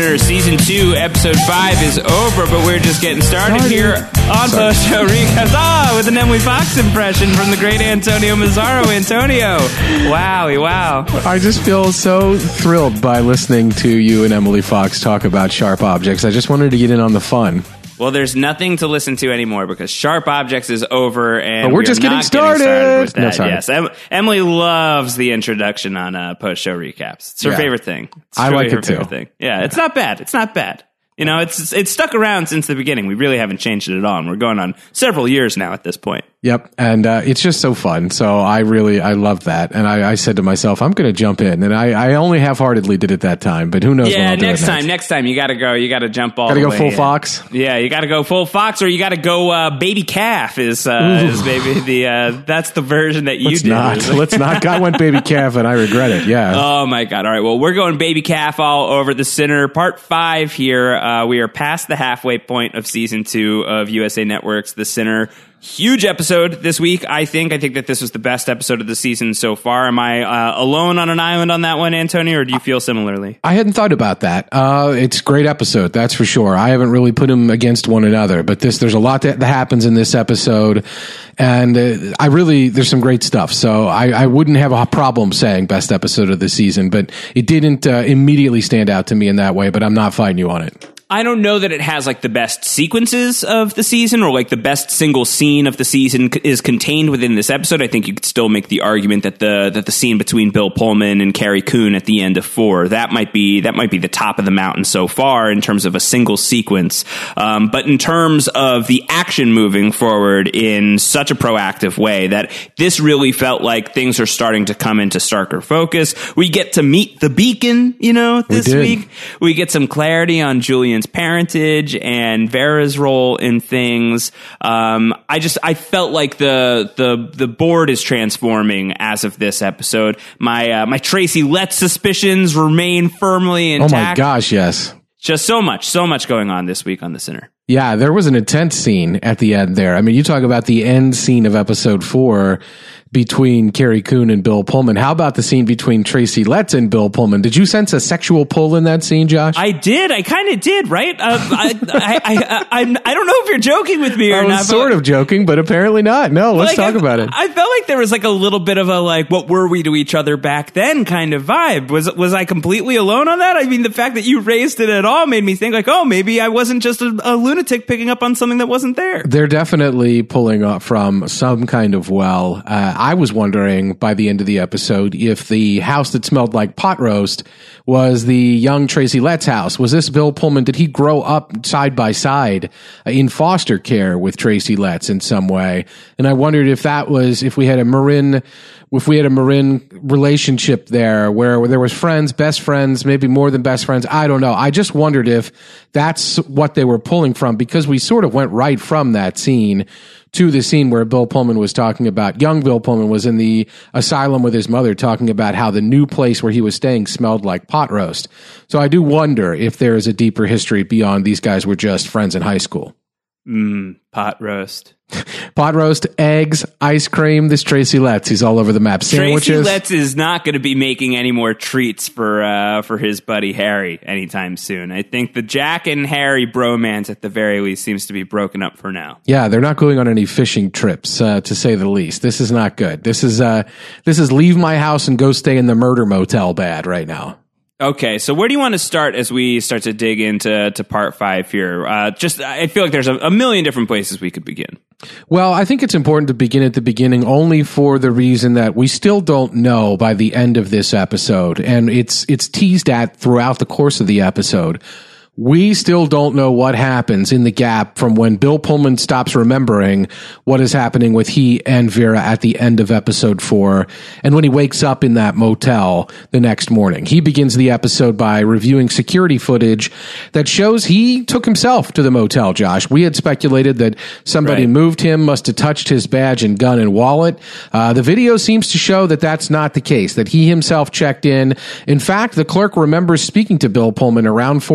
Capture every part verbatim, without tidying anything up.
Sinner Season two, Episode five is over, but we're just getting started, started. here on Post Show Recaps. Ah, with an Emily Fox impression from the great Antonio Mazzaro. Antonio, wowie, wow. I just feel so thrilled by listening to you and Emily Fox talk about sharp objects. I just wanted to get in on the fun. Well, there's nothing to listen to anymore because Sharp Objects is over, and but we're we just getting started. getting started with that. No, sorry. Yes, em- Emily loves the introduction on uh, post-show recaps. It's her yeah. favorite thing. It's I like her it too. Favorite thing. Yeah, it's not bad. It's not bad. You know, it's it's stuck around since the beginning. We really haven't changed it at all. And we're going on several years now at this point. Yep, and uh, it's just so fun. So I really, I love that. And I, I said to myself, I'm going to jump in. And I, I only half-heartedly did it that time, but who knows yeah, when I'll do next it time, next. next time, you got to go, you got to jump all gotta the go way. full in. Fox? Yeah, you got to go full Fox, or you got to go uh, Baby Calf is, uh, is maybe the, uh, that's the version that you Let's did. not. Let's not. God went Baby Calf, and I regret it, yeah. Oh, my God. All right, well, we're going Baby Calf all over the Sinner. Part five here. Uh, we are past the halfway point of season two of U S A Network's The Sinner. Huge episode this week, I think. I think that this was the best episode of the season so far. Am I uh, alone on an island on that one, Antonio, or do you feel similarly? I hadn't thought about that. Uh, it's a great episode, that's for sure. I haven't really put them against one another, but this there's a lot that, that happens in this episode, and uh, I really, there's some great stuff. So I, I wouldn't have a problem saying best episode of the season, but it didn't uh, immediately stand out to me in that way, but I'm not fighting you on it. I don't know that it has like the best sequences of the season or like the best single scene of the season c- is contained within this episode. I think you could still make the argument that the that the scene between Bill Pullman and Carrie Coon at the end of four, that might be that might be the top of the mountain so far in terms of a single sequence. Um, but in terms of the action moving forward in such a proactive way, that this really felt like things are starting to come into starker focus. We get to meet the Beacon, you know, this we week. We get some clarity on Julian's parentage and Vera's role in things. Um, I just I felt like the the the board is transforming as of this episode. My uh, my Tracy Letts suspicions remain firmly intact. Oh my gosh, yes. Just so much, so much going on this week on The Sinner. Yeah, there was an intense scene at the end there. I mean, you talk about the end scene of episode four between Carrie Coon and Bill Pullman. How about the scene between Tracy Letts and Bill Pullman? Did you sense a sexual pull in that scene, Josh? I did. I kind of did, right? Uh, I, I, I, I, I don't know if you're joking with me or I was not. sort of joking, but apparently not. No, let's like, talk I, about it. I felt like there was like a little bit of a like, what were we to each other back then kind of vibe. Was was I completely alone on that? I mean, the fact that you raised it at all made me think like, oh, maybe I wasn't just a, a lunatic picking up on something that wasn't there. They're definitely pulling up from some kind of well. Uh, I was wondering by the end of the episode if the house that smelled like pot roast was the young Tracy Letts house. Was this Bill Pullman? Did he grow up side by side in foster care with Tracy Letts in some way? And I wondered if that was, if we had a Marin, if we had a Marin relationship there where, where there was friends, best friends, maybe more than best friends. I don't know. I just wondered if that's what they were pulling from, because we sort of went right from that scene to the scene where Bill Pullman was talking about, young Bill Pullman was in the asylum with his mother talking about how the new place where he was staying smelled like pot roast. So I do wonder if there is a deeper history beyond these guys were just friends in high school. Mmm, pot roast. Pot roast, eggs, ice cream. This Tracy Letts, he's all over the map. Sandwiches. Tracy Letts is not going to be making any more treats for uh, for his buddy Harry anytime soon. I think the Jack and Harry bromance, at the very least, seems to be broken up for now. Yeah, they're not going on any fishing trips, uh, to say the least. This is not good. This is uh, this is leave my house and go stay in the murder motel bad right now. Okay, so where do you want to start as we start to dig into to part five here? Uh, just, I feel like there's a, a million different places we could begin. Well, I think it's important to begin at the beginning only for the reason that we still don't know by the end of this episode, and it's it's teased at throughout the course of the episode. We still don't know what happens in the gap from when Bill Pullman stops remembering what is happening with he and Vera at the end of episode four, and when he wakes up in that motel the next morning. He begins the episode by reviewing security footage that shows he took himself to the motel, Josh. We had speculated that somebody right. moved him, must have touched his badge and gun and wallet. Uh, the video seems to show that that's not the case, that he himself checked in. In fact, the clerk remembers speaking to Bill Pullman around four a.m. that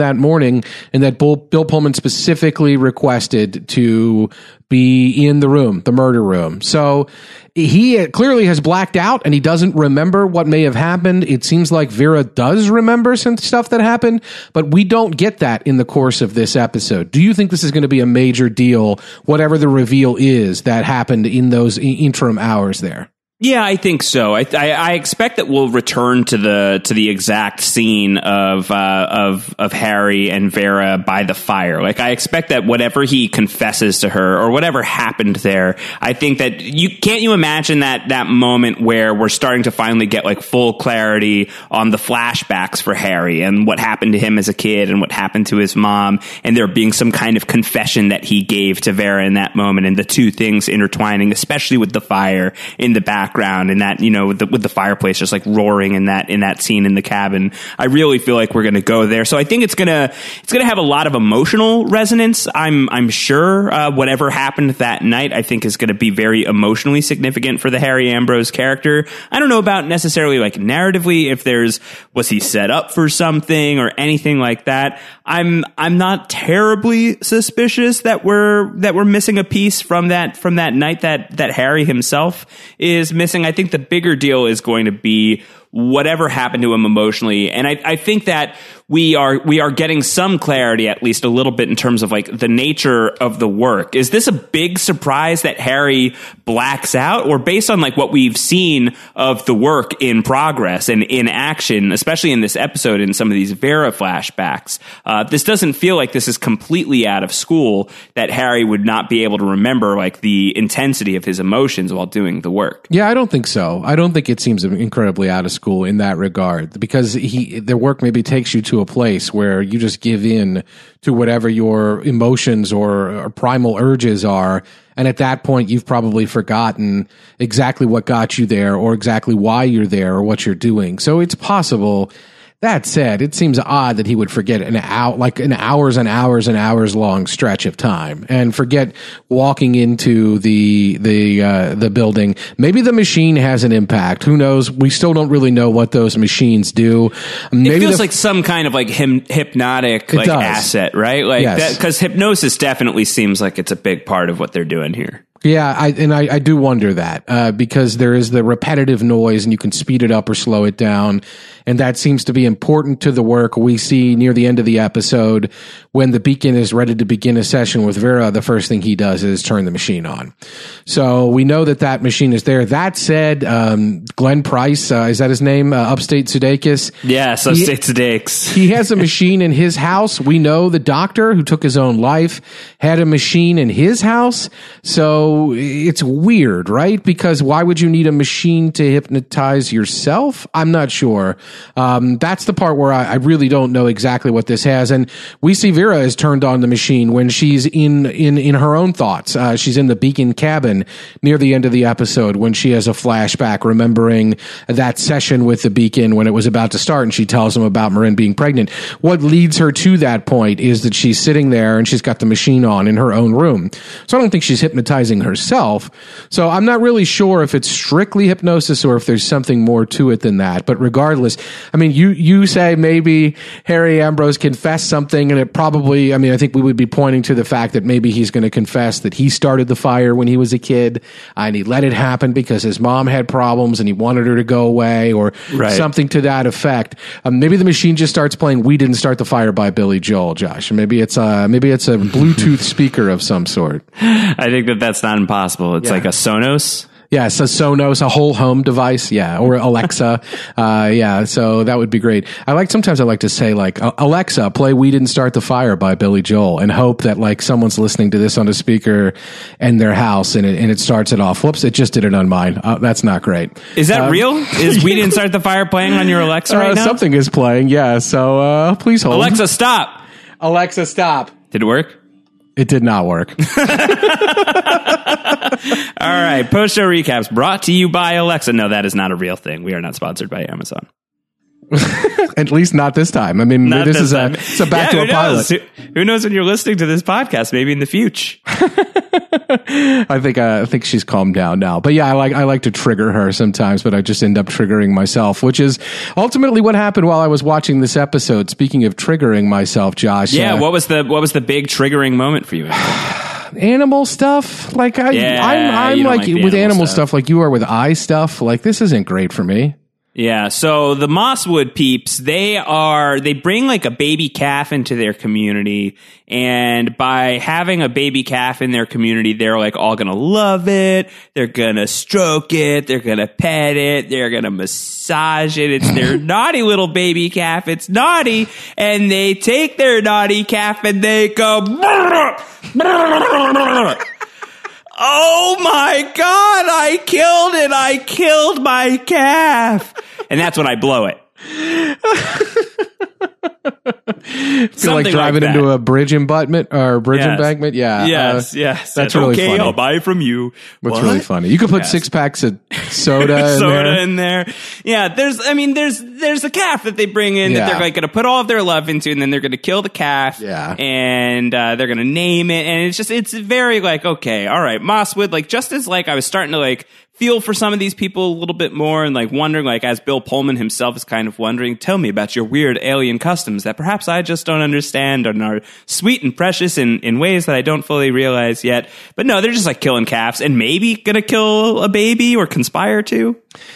that morning, and that Bill, Bill Pullman specifically requested to be in the room, the murder room. So he clearly has blacked out and he doesn't remember what may have happened. It seems like Vera does remember some stuff that happened, but we don't get that in the course of this episode. Do you think this is going to be a major deal, whatever the reveal is that happened in those interim hours there? Yeah, I think so. I, I, I expect that we'll return to the to the exact scene of uh, of of Harry and Vera by the fire. Like, I expect that whatever he confesses to her or whatever happened there, I think that you can't you imagine that that moment where we're starting to finally get like full clarity on the flashbacks for Harry and what happened to him as a kid and what happened to his mom, and there being some kind of confession that he gave to Vera in that moment, and the two things intertwining, especially with the fire in the back. Background and that, you know, with the, with the fireplace just like roaring in that in that scene in the cabin. I really feel like we're going to go there. So I think it's gonna it's gonna have a lot of emotional resonance. I'm I'm sure uh, whatever happened that night, I think is going to be very emotionally significant for the Harry Ambrose character. I don't know about necessarily like narratively if there's was he set up for something or anything like that. I'm I'm not terribly suspicious that we're that we're missing a piece from that from that night that that Harry himself is missing. I think the bigger deal is going to be whatever happened to him emotionally. And I, I think that we are we are getting some clarity, at least a little bit, in terms of like the nature of the work. Is this a big surprise that Harry blacks out? Or based on like what we've seen of the work in progress and in action, especially in this episode, in some of these Vera flashbacks, uh, this doesn't feel like this is completely out of school, that Harry would not be able to remember like the intensity of his emotions while doing the work. Yeah, I don't think so. I don't think it seems incredibly out of school in that regard, because he the work maybe takes you to a place where you just give in to whatever your emotions or, or primal urges are. And at that point, you've probably forgotten exactly what got you there or exactly why you're there or what you're doing. So it's possible. That said, it seems odd that he would forget an hour, like an hours and hours and hours long stretch of time, and forget walking into the the uh, the building. Maybe the machine has an impact. Who knows? We still don't really know what those machines do. Maybe it feels the, like some kind of like him, hypnotic like does. asset, right? Like Yes. that, because hypnosis definitely seems like it's a big part of what they're doing here. Yeah, I, and I, I do wonder that uh, because there is the repetitive noise, and you can speed it up or slow it down, and that seems to be important to the work. We see near the end of the episode when the Beacon is ready to begin a session with Vera, the first thing he does is turn the machine on. So we know that that machine is there. That said, um, Glenn Price, uh, is that his name? Uh, Upstate Sudeikis? Yes, Upstate Sudeikis. He has a machine in his house. We know the doctor who took his own life had a machine in his house. So it's weird, right? Because why would you need a machine to hypnotize yourself? I'm not sure. Um, that's the part where I, I really don't know exactly what this has. And we see Vera is turned on the machine when she's in, in, in her own thoughts. Uh, she's in the Beacon cabin near the end of the episode when she has a flashback, remembering that session with the Beacon when it was about to start, and she tells him about Marin being pregnant. What leads her to that point is that she's sitting there and she's got the machine on in her own room. So I don't think she's hypnotizing herself. So I'm not really sure if it's strictly hypnosis or if there's something more to it than that. But regardless, I mean, you, you say maybe Harry Ambrose confessed something, and it probably, I mean, I think we would be pointing to the fact that maybe he's going to confess that he started the fire when he was a kid and he let it happen because his mom had problems and he wanted her to go away, or right. something to that effect. Um, maybe the machine just starts playing "We Didn't Start the Fire" by Billy Joel, Josh. Maybe it's a, maybe it's a Bluetooth speaker of some sort. I think that that's not impossible. It's yeah. like a Sonos. Yeah, so Sonos, a whole home device, yeah, or Alexa, uh, yeah, so that would be great. I like, sometimes I like to say, like, Alexa, play "We Didn't Start the Fire" by Billy Joel, and hope that, like, someone's listening to this on a speaker in their house, and it, and it starts it off. Whoops, it just did it on mine. Uh, that's not great. Is that um, real? Is "We Didn't Start the Fire" playing on your Alexa right uh, now? Something is playing, yeah, so uh, please hold. Alexa, stop! Alexa, stop. Did it work? It did not work. All right. Post-show recaps brought to you by Alexa. No, that is not a real thing. We are not sponsored by Amazon. At least not this time. I mean, not this, this is time. a, it's a back yeah, to a pilot. Who, who knows when you're listening to this podcast? Maybe in the future. I think uh, I think she's calmed down now. But yeah, I like I like to trigger her sometimes, but I just end up triggering myself, which is ultimately what happened while I was watching this episode. Speaking of triggering myself, Josh. Yeah, uh, what was the what was the big triggering moment for you? Animal stuff, like I, Yeah, I'm, I'm you don't like, like the with animal animal stuff. stuff, like you are with eye stuff. Like this isn't great for me. Yeah, so the Mosswood peeps, they are, they bring like a baby calf into their community, and by having a baby calf in their community, they're like all gonna love it, they're gonna stroke it, they're gonna pet it, they're gonna massage it, it's their naughty little baby calf, it's naughty, and they take their naughty calf and they go, oh my God, I killed it, I killed my calf. And that's when I blow it. Feel Something like driving like into a bridge embankment or bridge Yes. embankment. Yeah. Yes, uh, yes. That's really okay, funny. I'll buy from you. That's What? really funny. You could put Yes. six packs of soda in soda there. in there. Yeah, there's, I mean, there's, there's a calf that they bring in Yeah. that they're like going to put all of their love into, and then they're going to kill the calf. Yeah. And, uh, they're going to name it. And it's just, it's very like, okay, all right, Mosswood, like, just as like I was starting to like feel for some of these people a little bit more and like wondering, like, as Bill Pullman himself is kind of wondering, tell me about your weird alien customs that perhaps I just don't understand and are sweet and precious in, in ways that I don't fully realize yet. But no, they're just like killing calves and maybe gonna kill a baby or conspire to.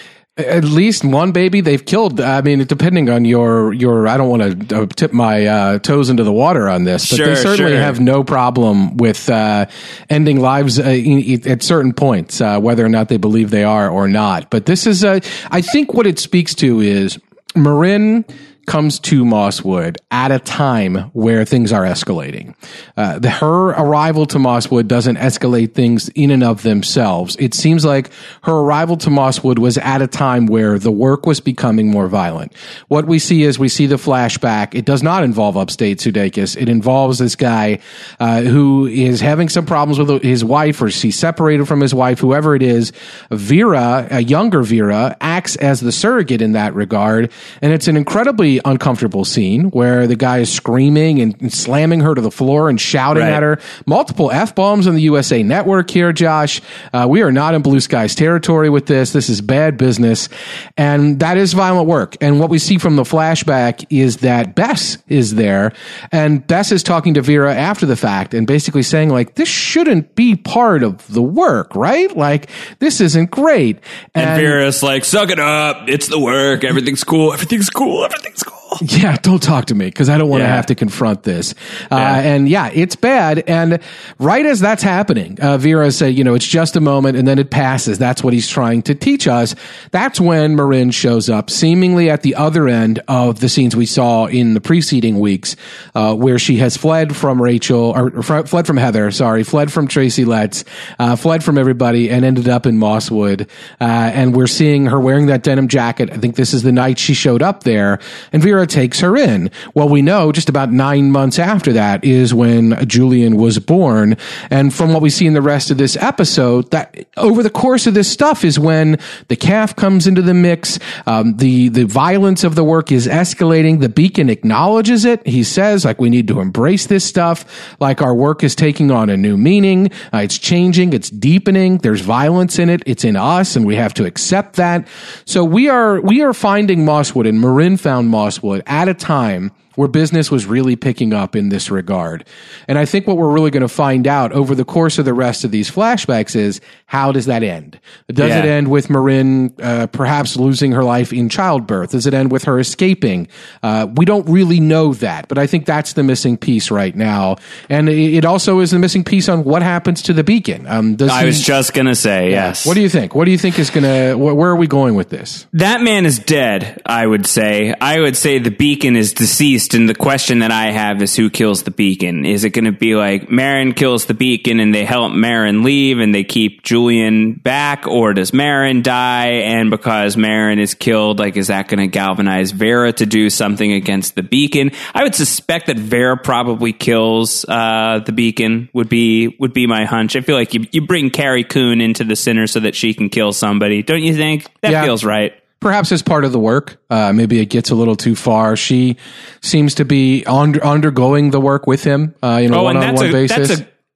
At least one baby they've killed. I mean, depending on your, your, I don't want to uh, tip my uh, toes into the water on this, but Sure, they certainly sure. have no problem with uh, ending lives uh, in, at certain points, uh, whether or not they believe they are or not. But this is, uh, I think what it speaks to is Marin comes to Mosswood at a time where things are escalating. Uh, the, her arrival to Mosswood doesn't escalate things in and of themselves. It seems like her arrival to Mosswood was at a time where the work was becoming more violent. What we see is we see the flashback. It does not involve upstate Sudeikis. It involves this guy uh, who is having some problems with his wife, or he's separated from his wife, whoever it is. Vera, a younger Vera, acts as the surrogate in that regard, and it's an incredibly uncomfortable scene where the guy is screaming and, and slamming her to the floor and shouting Right. at her. Multiple F-bombs on the U S A Network here, Josh. Uh, we are not in Blue Skies territory with this. This is bad business. And that is violent work. And what we see from the flashback is that Bess is there, and Bess is talking to Vera after the fact and basically saying, like, this shouldn't be part of the work, right? Like, this isn't great. And Vera's like, suck it up. It's the work. Everything's cool. Everything's cool. Everything's cool. Yeah, don't talk to me because I don't want to Yeah. have to confront this. Uh, Yeah. and yeah, it's bad. And right as that's happening, uh, Vera said, you know, it's just a moment and then it passes. That's what he's trying to teach us. That's when Marin shows up, seemingly at the other end of the scenes we saw in the preceding weeks, uh, where she has fled from Rachel, or, or fr- fled from Heather, sorry, fled from Tracy Letts, uh, fled from everybody and ended up in Mosswood. Uh, and we're seeing her wearing that denim jacket. I think this is the night she showed up there. And Vera takes her in. Well, we know just about nine months after that is when Julian was born. And from what we see in the rest of this episode, that over the course of this stuff is when the calf comes into the mix. Um, the, the violence of the work is escalating. The Beacon acknowledges it. He says, like, we need to embrace this stuff. Like, our work is taking on a new meaning. Uh, it's changing. It's deepening. There's violence in it. It's in us, and we have to accept that. So we are, we are finding Mosswood, and Marin found Mosswood at a time where business was really picking up in this regard. And I think what we're really going to find out over the course of the rest of these flashbacks is, how does that end? Does Yeah. it end with Marin uh, perhaps losing her life in childbirth? Does it end with her escaping? Uh, we don't really know that, but I think that's the missing piece right now. And it it also is the missing piece on what happens to the Beacon. Um, does I he- was just gonna say, yes. What do you think? What do you think is going to, wh- where are we going with this? That man is dead, I would say. I would say the Beacon is deceased, and the question that I have is, who kills the Beacon? Is it going to be like Marin kills the Beacon and they help Marin leave and they keep Julian back, or does Marin die, and because Marin is killed, like, is that going to galvanize Vera to do something against the Beacon? I would suspect that Vera probably kills uh, the Beacon, would be would be my hunch. I feel like you, you bring Carrie Coon into the center so that she can kill somebody. Don't you think? That Yeah. feels right. Perhaps as part of the work, uh, maybe it gets a little too far. She seems to be under, undergoing the work with him, uh, you know, Oh, and that's one-on-one a basis. that's a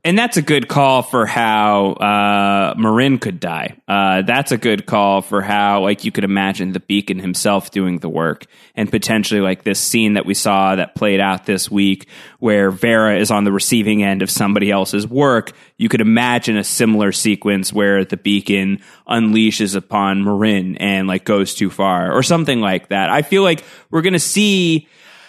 And that's a good call for how uh, Marin could die. Uh, that's a good call for how, like, you could imagine the Beacon himself doing the work, and potentially like this scene that we saw that played out this week where Vera is on the receiving end of somebody else's work. You could imagine a similar sequence where the Beacon unleashes upon Marin and like goes too far or something like that. I feel like we're going to see.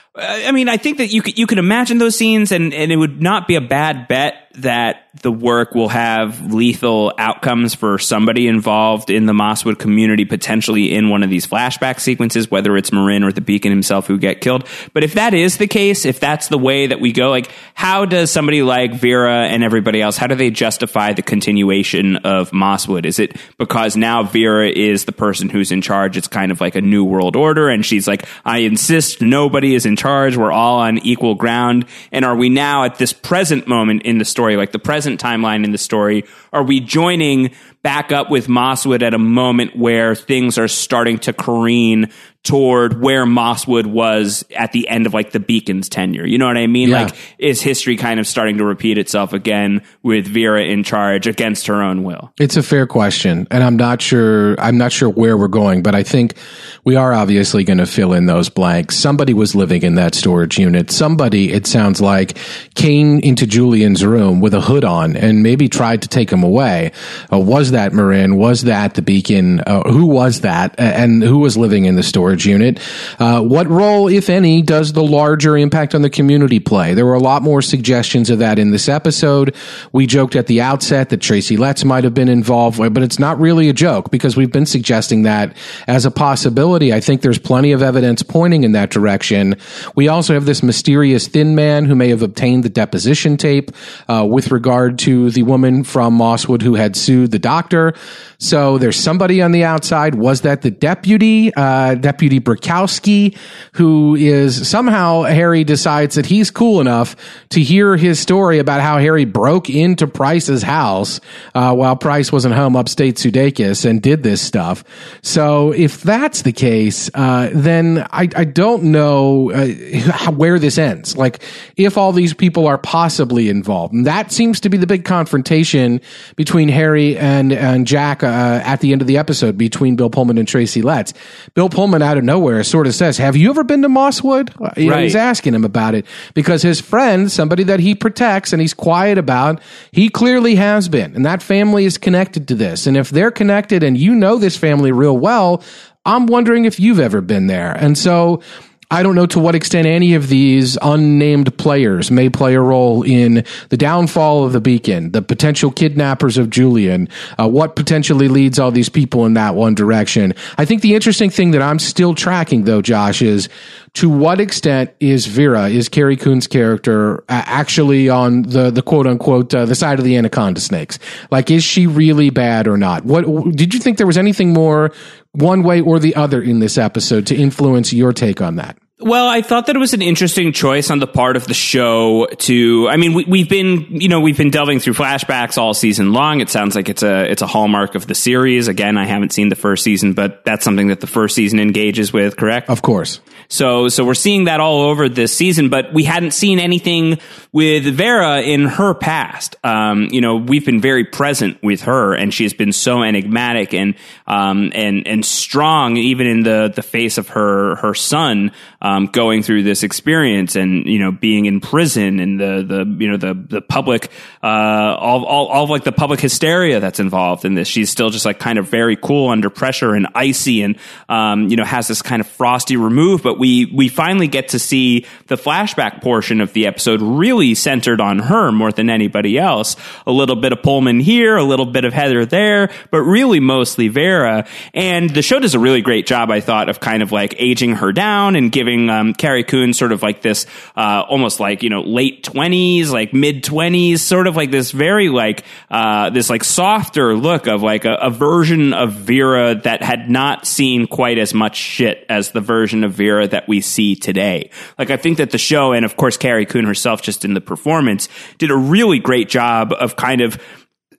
I mean, I think that you could, you could imagine those scenes, and, and it would not be a bad bet that the work will have lethal outcomes for somebody involved in the Mosswood community, potentially in one of these flashback sequences, whether it's Marin or the Beacon himself who get killed. But if that is the case, if that's the way that we go, like, how does somebody like Vera and everybody else, how do they justify the continuation of Mosswood? Is it because now Vera is the person who's in charge? It's kind of like a new world order, and she's like, I insist nobody is in charge. We're all on equal ground. And are we now at this present moment in the story, like the present timeline in the story, are we joining back up with Mosswood at a moment where things are starting to careen toward where Mosswood was at the end of like the Beacon's tenure? You know what I mean? Yeah. Like, is history kind of starting to repeat itself again with Vera in charge against her own will? It's a fair question, and I'm not sure. I'm not sure where we're going, but I think we are obviously going to fill in those blanks. Somebody was living in that storage unit. Somebody, it sounds like, came into Julian's room with a hood on and maybe tried to take him away. Uh, was that Marin? Was that the Beacon? Uh, who was that? And who was living in the storage unit? Uh, what role, if any, does the larger impact on the community play? There were a lot more suggestions of that in this episode. We joked at the outset that Tracy Letts might have been involved, but it's not really a joke because we've been suggesting that as a possibility. I think there's plenty of evidence pointing in that direction. We also have this mysterious thin man who may have obtained the deposition tape uh, with regard to the woman from Mosswood who had sued the doctor. So there's somebody on the outside. Was that the deputy, uh, Deputy Brzykowski, who is somehow Harry decides that he's cool enough to hear his story about how Harry broke into Price's house uh, while Price wasn't home upstate Sudeikis and did this stuff. So if that's the case, uh, then I, I don't know uh, where this ends. Like, if all these people are possibly involved, and that seems to be the big confrontation between Harry and, and Jack Uh, at the end of the episode between Bill Pullman and Tracy Letts. Bill Pullman out of nowhere sort of says, have you ever been to Mosswood? You know, right. He's asking him about it because his friend, somebody that he protects and he's quiet about, he clearly has been. And that family is connected to this. And if they're connected and you know this family real well, I'm wondering if you've ever been there. And so I don't know to what extent any of these unnamed players may play a role in the downfall of the Beacon, the potential kidnappers of Julian, uh, what potentially leads all these people in that one direction. I think the interesting thing that I'm still tracking, though, Josh, is to what extent is Vera, is Carrie Coon's character, uh, actually on the, the quote unquote, uh, the side of the anaconda snakes? Like, is she really bad or not? What did you think there was anything more one way or the other in this episode to influence your take on that? Well, I thought that it was an interesting choice on the part of the show to, I mean, we, we've been, you know, we've been delving through flashbacks all season long. It sounds like it's a, it's a hallmark of the series. Again, I haven't seen the first season, but that's something that the first season engages with, correct? Of course. So, so we're seeing that all over this season, but we hadn't seen anything with Vera in her past. Um, you know, we've been very present with her, and she has been so enigmatic and, um, and, and strong, even in the, the face of her, her son, um, going through this experience and, you know, being in prison and the, the, you know, the, the public, uh, all, all, all of like the public hysteria that's involved in this. She's still just like kind of very cool under pressure and icy and, um, you know, has this kind of frosty remove, but we, we finally get to see the flashback portion of the episode really centered on her more than anybody else. A little bit of Pullman here, a little bit of Heather there, but really mostly Vera. And the show does a really great job, I thought, of kind of like aging her down and giving um, Carrie Coon sort of like this, uh, almost like, you know, late twenties, like mid twenties, sort of like this very like, uh, this like softer look of like a, a version of Vera that had not seen quite as much shit as the version of Vera that we see today. Like, I think that the show, and of course Carrie Coon herself just in the performance, did a really great job of kind of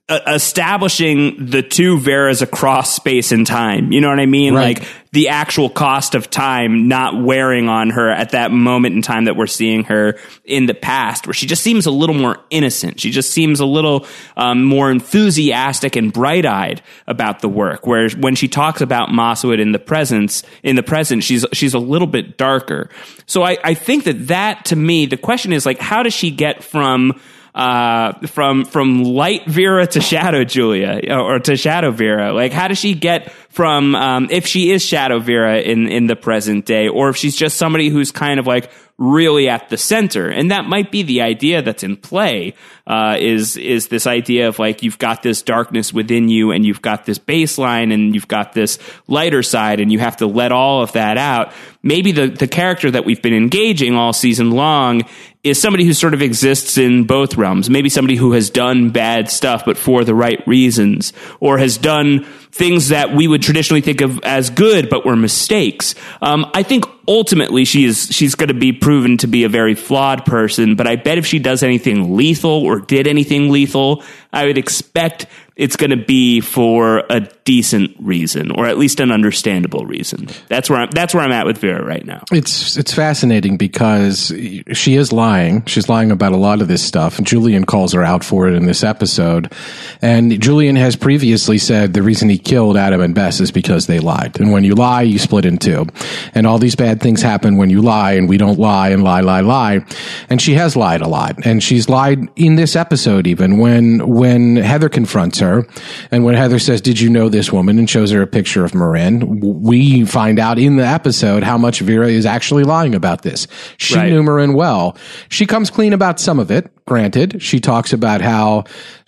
uh, establishing the two Veras across space and time. You know what I mean? Right. Like the actual cost of time not wearing on her at that moment in time that we're seeing her in the past, where she just seems a little more innocent. She just seems a little um, more enthusiastic and bright-eyed about the work. Where when she talks about Mosswood in the presence, in the present, she's she's a little bit darker. So I, I think that that to me, the question is like, how does she get from Uh, from from light Vera to shadow Julia, or to shadow Vera? Like, how does she get from, um, if she is shadow Vera in, in the present day, or if she's just somebody who's kind of like really at the center? And that might be the idea that's in play, uh, is is this idea of like, you've got this darkness within you, and you've got this baseline, and you've got this lighter side, and you have to let all of that out. Maybe the, the character that we've been engaging all season long is somebody who sort of exists in both realms. Maybe somebody who has done bad stuff, but for the right reasons, or has done things that we would traditionally think of as good, but were mistakes. Um, I think ultimately she is, she's going to be proven to be a very flawed person, but I bet if she does anything lethal or did anything lethal, I would expect it's going to be for a decent reason, or at least an understandable reason. That's where I'm, that's where I'm at with Vera right now. It's it's fascinating because she is lying. She's lying about a lot of this stuff. Julian calls her out for it in this episode. And Julian has previously said the reason he killed Adam and Bess is because they lied. And when you lie, you split in two. And all these bad things happen when you lie, and we don't lie and lie, lie, lie. And she has lied a lot. And she's lied in this episode even when when Heather confronts her. And when Heather says, "Did you know this woman?" and shows her a picture of Marin, we find out in the episode how much Vera is actually lying about this. She right. knew Marin well. She comes clean about some of it. Granted, she talks about how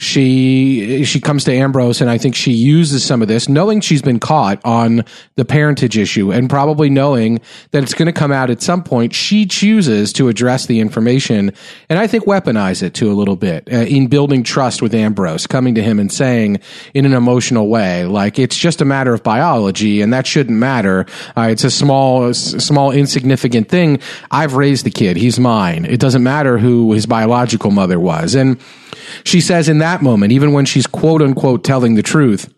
she she comes to Ambrose, and I think she uses some of this, knowing she's been caught on the parentage issue, and probably knowing that it's going to come out at some point. She chooses to address the information, and I think weaponize it to a little bit uh, in building trust with Ambrose, coming to him and saying in an emotional way, like, it's just a matter of biology, and that shouldn't matter. Uh, it's a small, small, insignificant thing. I've raised the kid; he's mine. It doesn't matter who his biological mother was. And she says in that moment, even when she's quote unquote telling the truth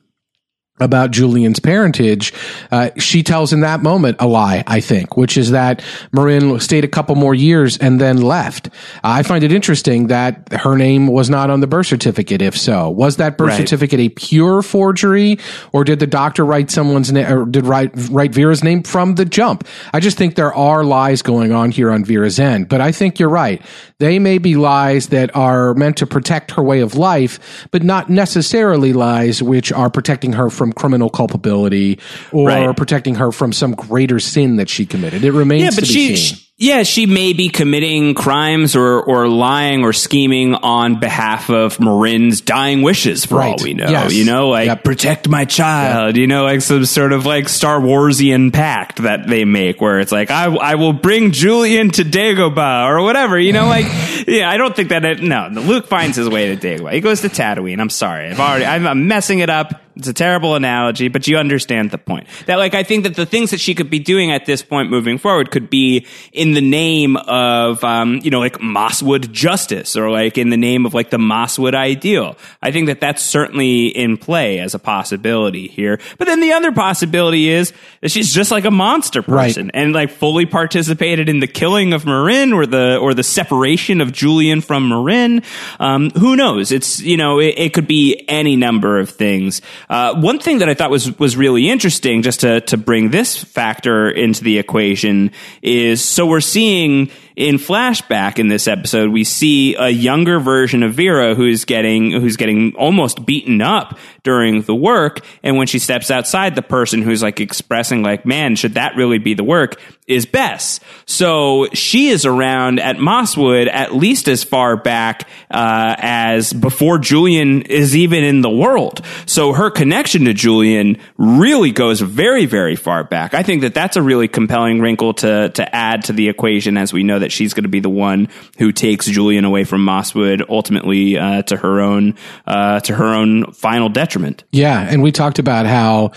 about Julian's parentage, uh, she tells in that moment a lie, I think, which is that Marin stayed a couple more years and then left. I find it interesting that her name was not on the birth certificate. If so, was that birth right. certificate a pure forgery, or did the doctor write someone's name, or did write, write Vera's name from the jump? I just think there are lies going on here on Vera's end, but I think you're right. They may be lies that are meant to protect her way of life, but not necessarily lies which are protecting her from criminal culpability, or right. protecting her from some greater sin that she committed. It remains yeah, to but be she, seen. She, yeah, she may be committing crimes or, or lying or scheming on behalf of Marin's dying wishes, for right. all we know. Yes. You know, like, yep. protect my child, yep. you know, like some sort of like Star Warsian pact that they make, where it's like, I, I will bring Julian to Dagobah, or whatever, you know, like, yeah, I don't think that it, no, Luke finds his way to Dagobah. He goes to Tatooine. I'm sorry. I've already, I'm, I'm messing it up. It's a terrible analogy, but you understand the point. That, like, I think that the things that she could be doing at this point moving forward could be in the name of, um, you know, like Mosswood justice, or like in the name of like the Mosswood ideal. I think that that's certainly in play as a possibility here. But then the other possibility is that she's just like a monster person, right. and like fully participated in the killing of Marin, or the, or the separation of Julian from Marin. Um, who knows? It's, you know, it, it could be any number of things. Uh, one thing that I thought was was really interesting, just to to bring this factor into the equation, is so we're seeing in flashback in this episode, we see a younger version of Vera who's getting who's getting almost beaten up during the work, and when she steps outside, the person who's like expressing like, man, should that really be the work, is Bess. So she is around at Mosswood at least as far back uh, as before Julian is even in the world. So her connection to Julian really goes very, very far back. I think that that's a really compelling wrinkle to to add to the equation, as we know that she's going to be the one who takes Julian away from Mosswood, ultimately uh, to her own uh, to her own final detriment. Yeah, and we talked about how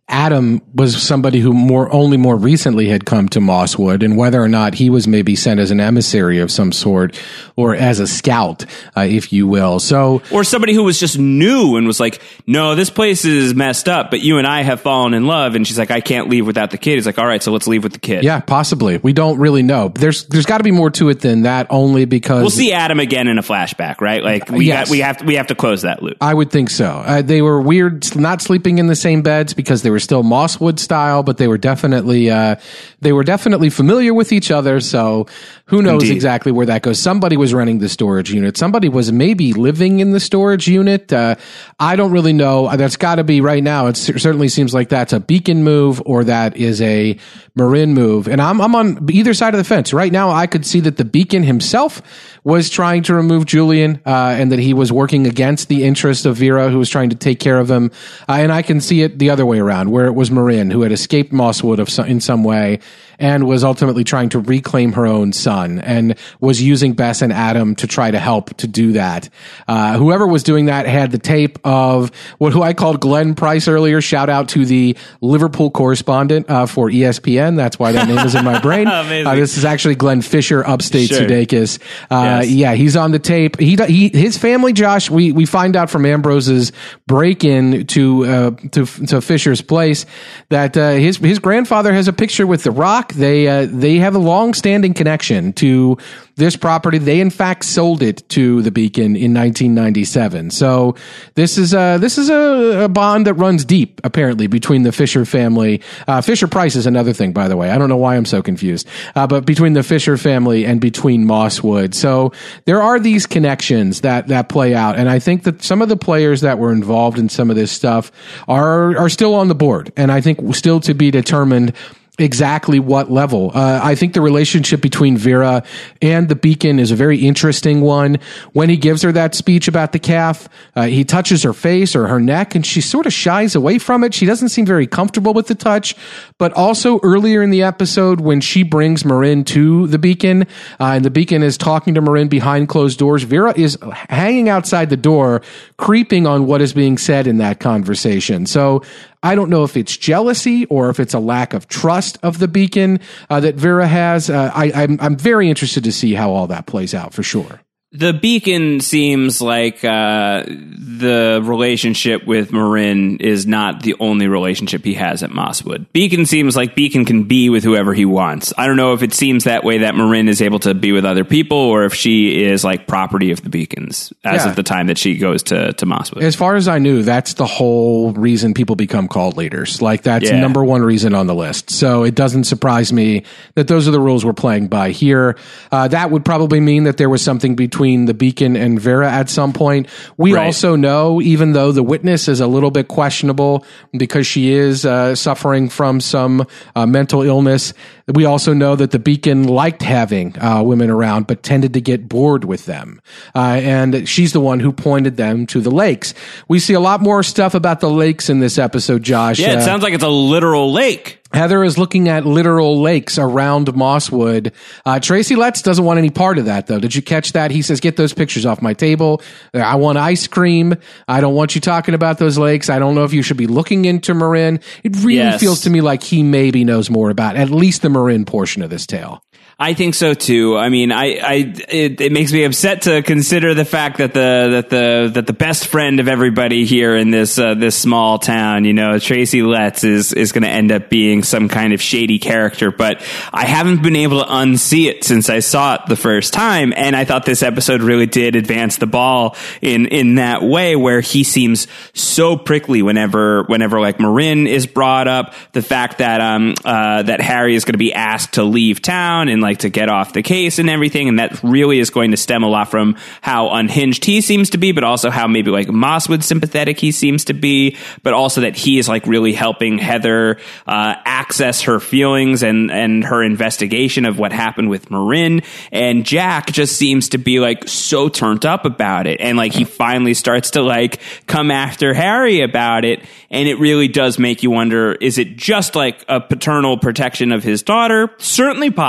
Adam was somebody who more only more recently had come to Mosswood, and whether or not he was maybe sent as an emissary of some sort or as a scout, uh, if you will. So, or somebody who was just new and was like, no, this place is messed up, but you and I have fallen in love. And she's like, I can't leave without the kid. He's like, all right, so let's leave with the kid. Yeah, possibly. We don't really know. There's there's got to be more to it than that, only because we'll see Adam again in a flashback, right? Like we yes. got, we have to, we have to close that loop. I would think so. Uh, they were weird, not sleeping in the same beds because they were still Mosswood style, but they were definitely uh, they were definitely familiar with each other. So who knows Indeed. exactly where that goes? Somebody was running the storage unit. Somebody was maybe living in the storage unit. Uh, I don't really know. That's got to be right now. It certainly seems like that's a Beacon move or that is a Marin move. And I'm I'm on either side of the fence right now. I could see that the Beacon himself was trying to remove Julian, uh, and that he was working against the interest of Vera, who was trying to take care of him. Uh, and I can see it the other way around, where it was Marin who had escaped Mosswood of some, in some way and was ultimately trying to reclaim her own son and was using Bess and Adam to try to help to do that. Uh, whoever was doing that had the tape of what who I called Glenn Price earlier. Shout out to the Liverpool correspondent uh, for E S P N. That's why that name is in my brain. Uh, this is actually Glenn Fisher, upstate sure. Sudeikis. Uh, yes. Yeah, he's on the tape. He, he his family, Josh. We we find out from Ambrose's break-in to uh, to to Fisher's place that uh, his his grandfather has a picture with The Rock. They uh, they have a long-standing connection to this property. They in fact sold it to the Beacon in nineteen ninety-seven. So this is a this is a, a bond that runs deep, apparently, between the Fisher family. Uh, Fisher Price is another thing, by the way. I don't know why I'm so confused, uh, but between the Fisher family and between Mosswood. So there are these connections that that play out, and I think that some of the players that were involved in some of this stuff are are still on the board, and I think still to be determined exactly what level. Uh, I think the relationship between Vera and the Beacon is a very interesting one. When he gives her that speech about the calf, uh, he touches her face or her neck, and she sort of shies away from it. She doesn't seem very comfortable with the touch. But also earlier in the episode, when she brings Marin to the Beacon, uh, and the Beacon is talking to Marin behind closed doors, Vera is hanging outside the door, creeping on what is being said in that conversation. So I don't know if it's jealousy or if it's a lack of trust of the Beacon uh, that Vera has. Uh, I, I'm, I'm very interested to see how all that plays out for sure. The Beacon seems like uh, the relationship with Marin is not the only relationship he has at Mosswood. Beacon seems like Beacon can be with whoever he wants. I don't know if it seems that way that Marin is able to be with other people or if she is like property of the Beacons as yeah. of the time that she goes to, to Mosswood. As far as I knew, that's the whole reason people become cult leaders. Like that's yeah. number one reason on the list. So it doesn't surprise me that those are the rules we're playing by here. Uh, that would probably mean that there was something between between the Beacon and Vera at some point. We right. also know, even though the witness is a little bit questionable because she is uh, suffering from some uh, mental illness, we also know that the Beacon liked having uh, women around, but tended to get bored with them. Uh, and she's the one who pointed them to the lakes. We see a lot more stuff about the lakes in this episode, Josh. Yeah, it uh, sounds like it's a literal lake. Heather is looking at literal lakes around Mosswood. Uh, Tracy Letts doesn't want any part of that, though. Did you catch that? He says, get those pictures off my table. I want ice cream. I don't want you talking about those lakes. I don't know if you should be looking into Marin. It really yes. feels to me like he maybe knows more about at least the Marin portion of this tale. I think so too. I mean, I, I, it, it makes me upset to consider the fact that the, that the, that the best friend of everybody here in this, uh, this small town, you know, Tracy Letts is, is going to end up being some kind of shady character, but I haven't been able to unsee it since I saw it the first time. And I thought this episode really did advance the ball in, in that way where he seems so prickly whenever, whenever like Marin is brought up, the fact that, um, uh, that Harry is going to be asked to leave town and like, like to get off the case and everything, and that really is going to stem a lot from how unhinged he seems to be, but also how maybe like Mosswood sympathetic he seems to be, but also that he is like really helping Heather uh, access her feelings and and her investigation of what happened with Marin. And Jack just seems to be like so turned up about it, and like he finally starts to like come after Harry about it, and it really does make you wonder, is it just like a paternal protection of his daughter? Certainly possible.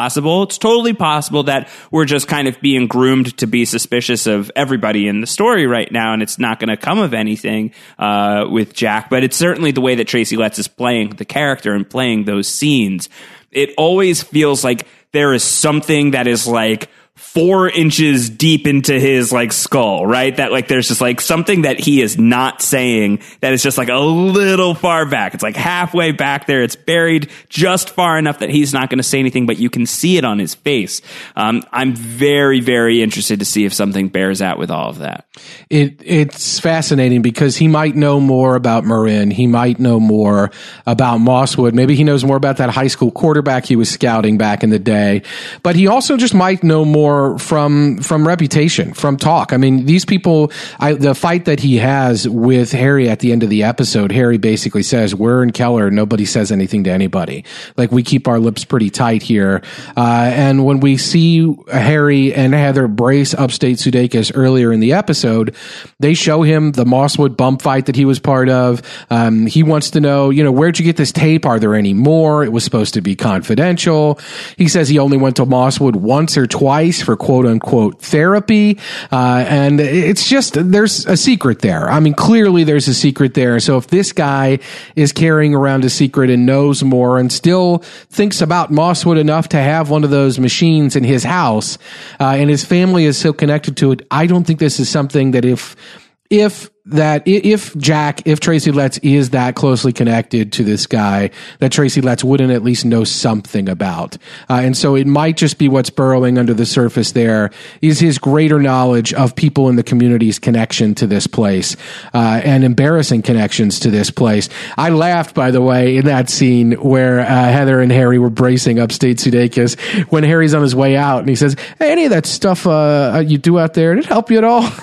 It's totally possible that we're just kind of being groomed to be suspicious of everybody in the story right now, and it's not going to come of anything uh, with Jack. But it's certainly the way that Tracy Letts is playing the character and playing those scenes. It always feels like there is something that is like four inches deep into his like skull, right? That like there's just like something that he is not saying that is just like a little far back. It's like halfway back there. It's buried just far enough that he's not going to say anything, but you can see it on his face. Um, I'm very, very interested to see if something bears out with all of that. It it's fascinating because he might know more about Marin. He might know more about Mosswood. Maybe he knows more about that high school quarterback he was scouting back in the day. But he also just might know more from from reputation, from talk. I mean, these people, I, the fight that he has with Harry at the end of the episode, Harry basically says, we're in Keller, nobody says anything to anybody. Like, we keep our lips pretty tight here. Uh, and when we see Harry and Heather brace Upstate Sudeikis earlier in the episode, they show him the Mosswood bump fight that he was part of. Um, he wants to know, you know, where'd you get this tape? Are there any more? It was supposed to be confidential. He says he only went to Mosswood once or twice for quote unquote therapy. Uh, and it's just, there's a secret there. I mean, clearly there's a secret there. So if this guy is carrying around a secret and knows more and still thinks about Mosswood enough to have one of those machines in his house, uh, and his family is so connected to it, I don't think this is something that if, if that if Jack, if Tracy Letts is that closely connected to this guy, that Tracy Letts wouldn't at least know something about. Uh, and so it might just be what's burrowing under the surface there is his greater knowledge of people in the community's connection to this place, uh, and embarrassing connections to this place. I laughed, by the way, in that scene where uh, Heather and Harry were bracing Upstate Sudeikis when Harry's on his way out and he says, hey, any of that stuff uh, you do out there, did it help you at all?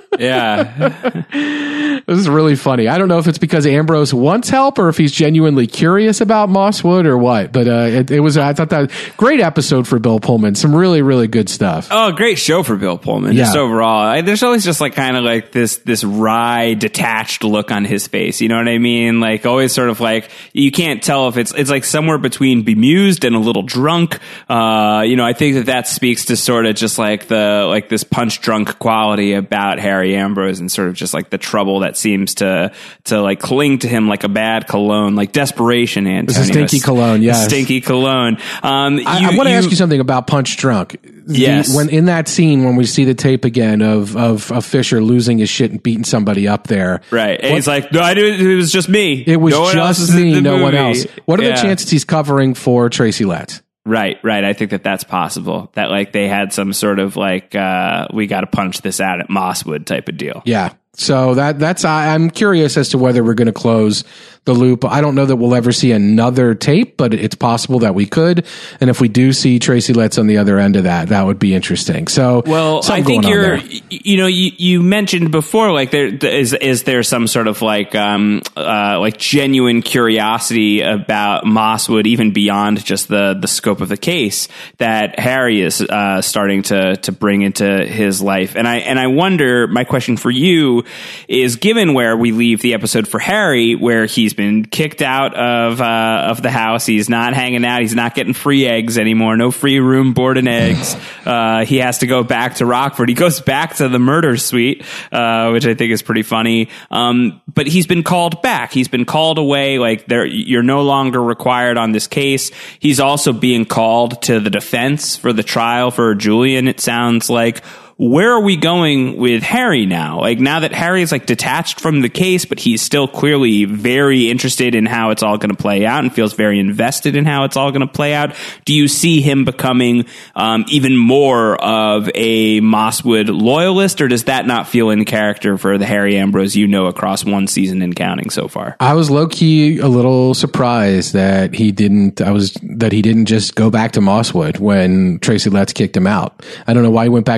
Yeah. This is really funny. I don't know if it's because Ambrose wants help or if he's genuinely curious about Mosswood or what, but uh, it, it was, I thought that great episode for Bill Pullman. Some really, really good stuff. Oh, great show for Bill Pullman. Yeah. Just overall. I, there's always just like kind of like this, this wry, detached look on his face. You know what I mean? Like always sort of like, you can't tell if it's, it's like somewhere between bemused and a little drunk. Uh, you know, I think that that speaks to sort of just like the, like this punch drunk quality about Harry Ambrose and sort of just like the trouble that seems to to like cling to him like a bad cologne, like desperation. Antonio, it's a stinky cologne, yeah, stinky cologne. Um, I, you, I want to you, ask you something about Punch Drunk. Yes, the, when in that scene when we see the tape again of of, of Fisher losing his shit and beating somebody up there, right? And what, he's like, no, I did, it was just me. It was no just me, no movie. one else. What are yeah. the chances he's covering for Tracy Letts? Right, right. I think that that's possible. That like they had some sort of like uh, we got to punch this out at Mosswood type of deal. Yeah. So that that's I, I'm curious as to whether we're going to close the loop. I don't know that we'll ever see another tape, but it's possible that we could. And if we do see Tracy Letts on the other end of that, that would be interesting. So, well, I think you're, you know, you, you mentioned before, like there is, is there some sort of like, um, uh, like genuine curiosity about Mosswood, even beyond just the, the scope of the case that Harry is, uh, starting to, to bring into his life. And I, and I wonder, my question for you is, given where we leave the episode for Harry, where he's been kicked out of uh, of the house, he's not hanging out, he's not getting free eggs anymore, no free room, board, and eggs. Uh, he has to go back to Rockford. He goes back to the murder suite, uh, which I think is pretty funny. Um, but he's been called back. He's been called away. Like there, you're no longer required on this case. He's also being called to the defense for the trial for Julian. It sounds like. Where are we going with Harry now? Like now that Harry is like detached from the case, but he's still clearly very interested in how it's all going to play out and feels very invested in how it's all going to play out. Do you see him becoming um, even more of a Mosswood loyalist, or does that not feel in character for the Harry Ambrose you know across one season and counting so far? I was low key a little surprised that he didn't. I was that he didn't just go back to Mosswood when Tracy Letts kicked him out. I don't know why he went back to the murder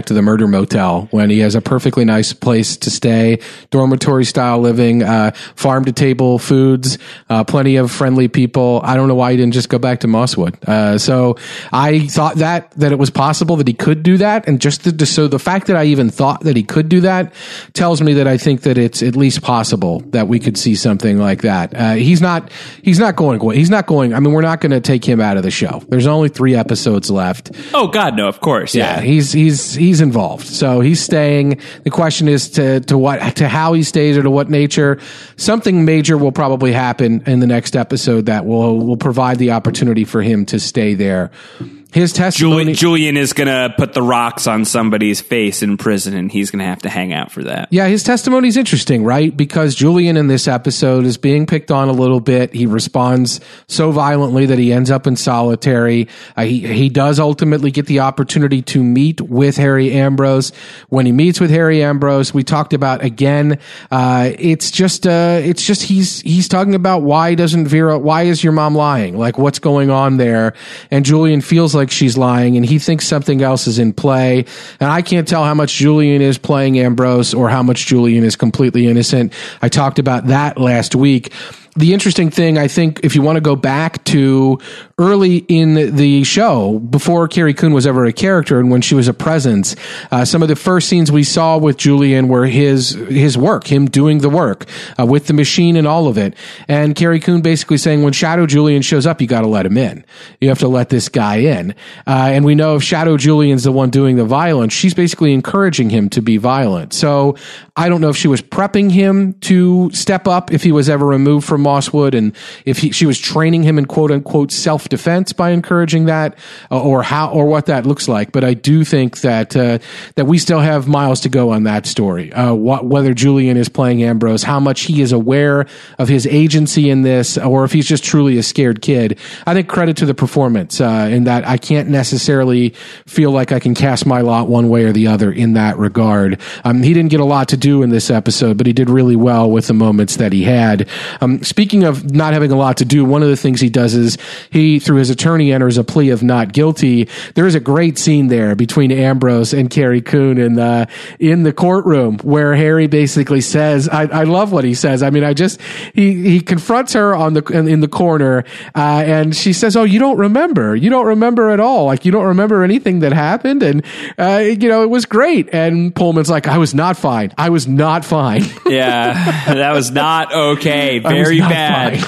cougar motel when he has a perfectly nice place to stay, dormitory style living, uh, farm to table foods, uh, plenty of friendly people. I don't know why he didn't just go back to Mosswood. Uh, so I thought that, that it was possible that he could do that. And just the, so the fact that I even thought that he could do that tells me that I think that it's at least possible that we could see something like that. Uh, he's not, he's not going, he's not going, I mean, we're not going to take him out of the show. There's only three episodes left. Oh God, no, of course. Yeah. yeah. He's, he's, he's involved. So he's staying. The question is to, to what, to how he stays or to what nature. Something major will probably happen in the next episode that will, will provide the opportunity for him to stay there. His testimony. Julian, Julian is going to put the rocks on somebody's face in prison, and he's going to have to hang out for that. Yeah, his testimony is interesting, right? Because Julian in this episode is being picked on a little bit. He responds so violently that he ends up in solitary. Uh, he he does ultimately get the opportunity to meet with Harry Ambrose. When he meets with Harry Ambrose, we talked about again. Uh, it's just uh, it's just he's he's talking about why doesn't Vera? Why is your mom lying? Like what's going on there? And Julian feels like she's lying and he thinks something else is in play. And I can't tell how much Julian is playing Ambrose or how much Julian is completely innocent. I talked about that last week. The interesting thing, I think, if you want to go back to early in the show, before Carrie Coon was ever a character and when she was a presence, uh, some of the first scenes we saw with Julian were his his work, him doing the work uh, with the machine and all of it. And Carrie Coon basically saying, when Shadow Julian shows up, you got to let him in. You have to let this guy in. Uh, and we know if Shadow Julian's the one doing the violence, she's basically encouraging him to be violent. So I don't know if she was prepping him to step up if he was ever removed from Mosswood, and if he, she was training him in quote unquote self-defense by encouraging that, uh, or how, or what that looks like. But I do think that, uh, that we still have miles to go on that story. Uh, what, whether Julian is playing Ambrose, how much he is aware of his agency in this, or if he's just truly a scared kid. I think credit to the performance, uh, in that I can't necessarily feel like I can cast my lot one way or the other in that regard. Um, he didn't get a lot to do in this episode, but he did really well with the moments that he had. Um, Speaking of not having a lot to do, one of the things he does is he, through his attorney, enters a plea of not guilty. There is a great scene there between Ambrose and Carrie Coon in the, in the courtroom where Harry basically says, I, I love what he says. I mean, I just, he, he confronts her on the, in, in the corner, uh, and she says, oh, you don't remember. You don't remember at all. Like, you don't remember anything that happened. And, uh, you know, it was great. And Pullman's like, I was not fine. I was not fine. Yeah, that was not okay. Very bad.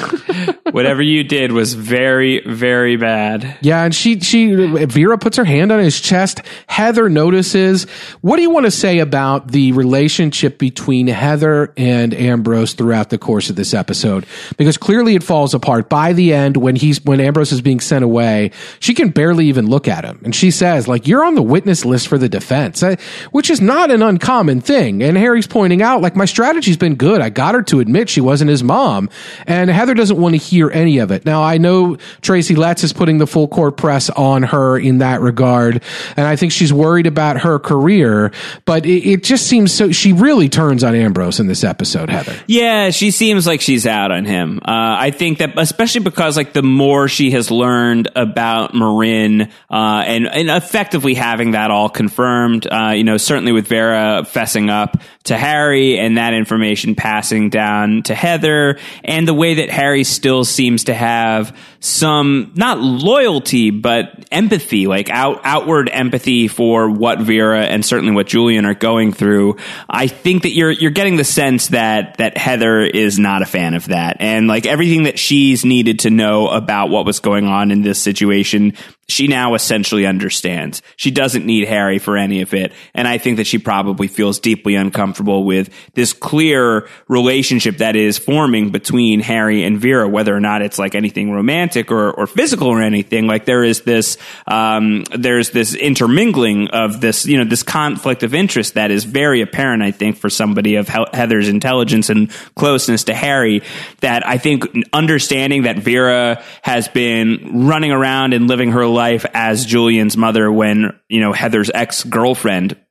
Whatever you did was very, very bad. Yeah, and she, she, Vera puts her hand on his chest. Heather notices. What do you want to say about the relationship between Heather and Ambrose throughout the course of this episode? Because clearly it falls apart. By the end, when he's, when Ambrose is being sent away, she can barely even look at him. And she says, like, you're on the witness list for the defense, which is not an uncommon thing. And Harry's pointing out, like, my strategy's been good. I got her to admit she wasn't his mom. And Heather doesn't want to hear any of it. Now, I know Tracy Letts is putting the full court press on her in that regard, and I think she's worried about her career, but it, it just seems so, she really turns on Ambrose in this episode, Heather. Yeah, she seems like she's out on him. Uh, I think that, especially because, like, the more she has learned about Marin, uh, and, and effectively having that all confirmed, uh, you know, certainly with Vera fessing up to Harry and that information passing down to Heather, and the way that Harry still seems to have some, not loyalty, but empathy, like out, outward empathy for what Vera and certainly what Julian are going through. I think that you're, you're getting the sense that, that Heather is not a fan of that. And like everything that she's needed to know about what was going on in this situation, she now essentially understands. She doesn't need Harry for any of it. And I think that she probably feels deeply uncomfortable with this clear relationship that is forming between Harry and Vera, whether or not it's like anything romantic or, or physical or anything. Like there is this, um, there's this intermingling of this, you know, this conflict of interest that is very apparent, I think, for somebody of He- Heather's intelligence and closeness to Harry, that I think understanding that Vera has been running around and living her life as Julian's mother when, you know, Heather's ex-girlfriend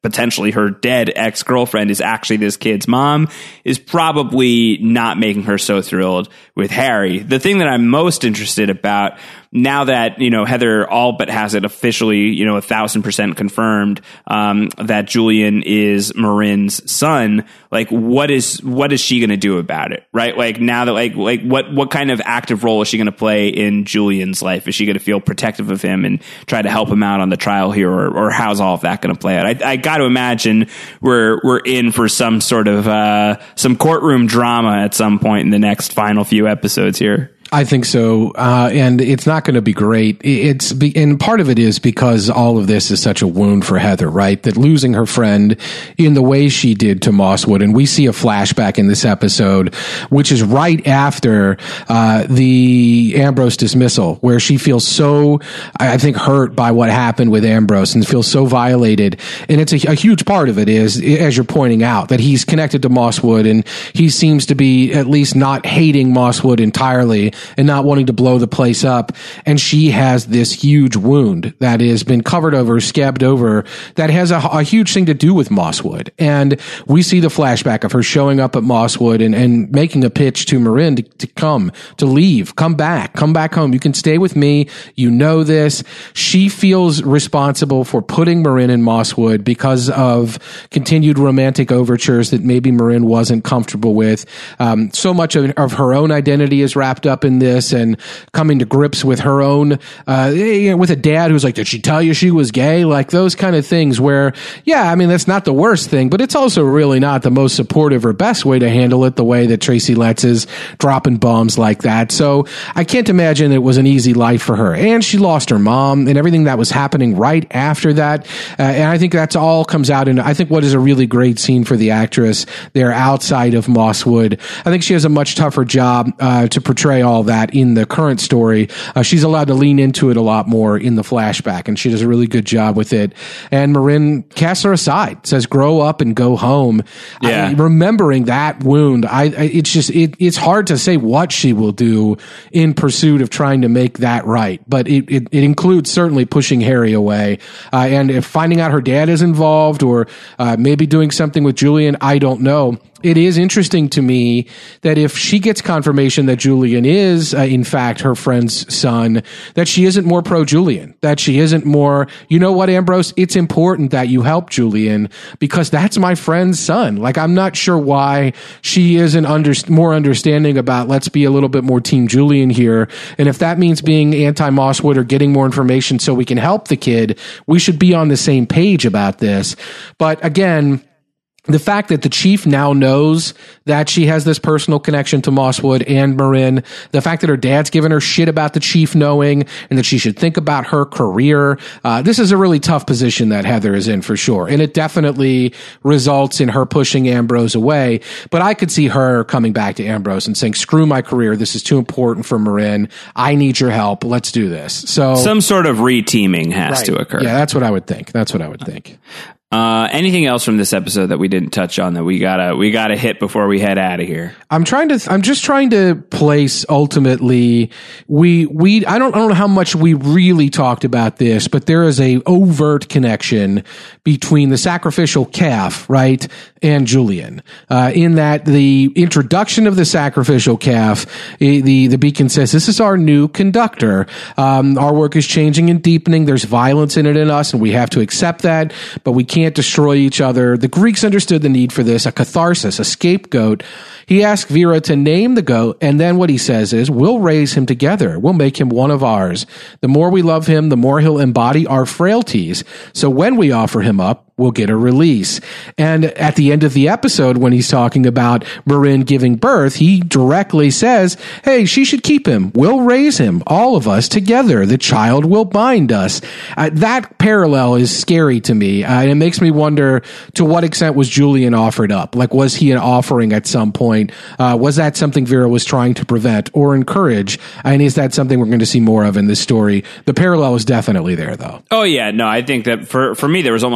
potentially her dead ex-girlfriend is actually this kid's mom is probably not making her so thrilled with Harry. The thing that I'm most interested about now that, you know, Heather all but has it officially, you know, a thousand percent confirmed, um, that Julian is Marin's son, like, what is, what is she going to do about it? Right? Like, now that, like, like, what, what kind of active role is she going to play in Julian's life? Is she going to feel protective of him and try to help him out on the trial here? Or, or how's all of that going to play out? I, I got to imagine we're, we're in for some sort of, uh, some courtroom drama at some point in the next final few episodes here. I think so, uh, and it's not going to be great. It's be, and part of it is because all of this is such a wound for Heather, right? That losing her friend in the way she did to Mosswood, and we see a flashback in this episode, which is right after uh, the Ambrose dismissal, where she feels so, I think, hurt by what happened with Ambrose and feels so violated. And it's a, a huge part of it is, as you're pointing out, that he's connected to Mosswood, and he seems to be at least not hating Mosswood entirely and not wanting to blow the place up. And she has this huge wound that has been covered over, scabbed over, that has a, a huge thing to do with Mosswood. And we see the flashback of her showing up at Mosswood and, and making a pitch to Marin to, to come, to leave, come back, come back home. You can stay with me. You know this. She feels responsible for putting Marin in Mosswood because of continued romantic overtures that maybe Marin wasn't comfortable with. Um, so much of, of her own identity is wrapped up in this, and coming to grips with her own, uh, with a dad who's like, did she tell you she was gay? Like those kind of things where, yeah, I mean, that's not the worst thing, but it's also really not the most supportive or best way to handle it, the way that Tracy Letts is dropping bombs like that. So I can't imagine it was an easy life for her. And she lost her mom and everything that was happening right after that. Uh, and I think that's all comes out in, I think, what is a really great scene for the actress there outside of Mosswood. I think she has a much tougher job uh, to portray all that in the current story. Uh, she's allowed to lean into it a lot more in the flashback, and she does a really good job with it. And Marin casts her aside, says, grow up and go home. Yeah. I, remembering that wound, I, I it's just, it, it's hard to say what she will do in pursuit of trying to make that right. But it, it, it includes certainly pushing Harry away. Uh, and if finding out her dad is involved, or uh, maybe doing something with Julian, I don't know. It is interesting to me that if she gets confirmation that Julian is, uh, in fact, her friend's son, that she isn't more pro-Julian, that she isn't more, you know what, Ambrose, it's important that you help Julian because that's my friend's son. Like, I'm not sure why she isn't under, more understanding about, let's be a little bit more Team Julian here. And if that means being anti-Mosswood or getting more information so we can help the kid, we should be on the same page about this. But again, the fact that the chief now knows that she has this personal connection to Mosswood and Marin, the fact that her dad's given her shit about the chief knowing and that she should think about her career, uh, this is a really tough position that Heather is in for sure. And it definitely results in her pushing Ambrose away. But I could see her coming back to Ambrose and saying, screw my career. This is too important for Marin. I need your help. Let's do this. So some sort of re-teaming has right. to occur. Yeah, that's what I would think. That's what I would think. Uh, anything else from this episode that we didn't touch on that we gotta we gotta hit before we head out of here? I'm trying to. I'm just trying to place. Ultimately, we we. I don't. I don't know how much we really talked about this, but there is a overt connection between the sacrificial calf, right, and Julian. Uh, in that the introduction of the sacrificial calf, the the Beacon says this is our new conductor. Um, our work is changing and deepening. There's violence in it in us, and we have to accept that. But we can't destroy each other. The Greeks understood the need for this, a catharsis, a scapegoat. He asked Vera to name the goat, and then what he says is, we'll raise him together. We'll make him one of ours. The more we love him, the more he'll embody our frailties. So when we offer him up, we'll get a release. And at the end of the episode, when he's talking about Marin giving birth, he directly says, hey, she should keep him. We'll raise him, all of us together. The child will bind us. Uh, that parallel is scary to me. Uh, and it makes me wonder, to what extent was Julian offered up? Like, was he an offering at some point? Uh, was that something Vera was trying to prevent or encourage? And is that something we're going to see more of in this story? The parallel is definitely there, though. Oh, yeah. No, I think that for, for me, there was almost no other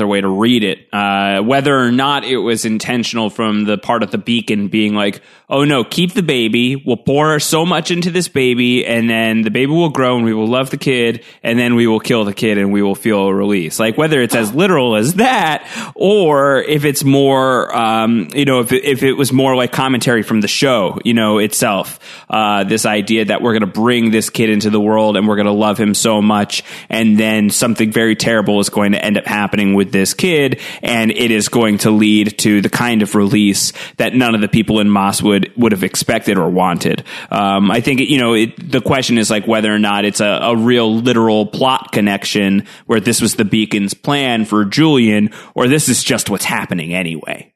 another way to read it. Uh, whether or not it was intentional from the part of the Beacon being like, oh no, keep the baby, we'll pour so much into this baby, and then the baby will grow and we will love the kid, and then we will kill the kid and we will feel a release. Like whether it's as literal as that, or if it's more, um, you know, if it, if it was more like commentary from the show, you know, itself, uh, this idea that we're going to bring this kid into the world and we're going to love him so much, and then something very terrible is going to end up happening with this kid, and it is going to lead to the kind of release that none of the people in Mosswood would have expected or wanted. Um, I think, you know, it, the question is like whether or not it's a, a real literal plot connection where this was the Beacon's plan for Julian, or this is just what's happening anyway.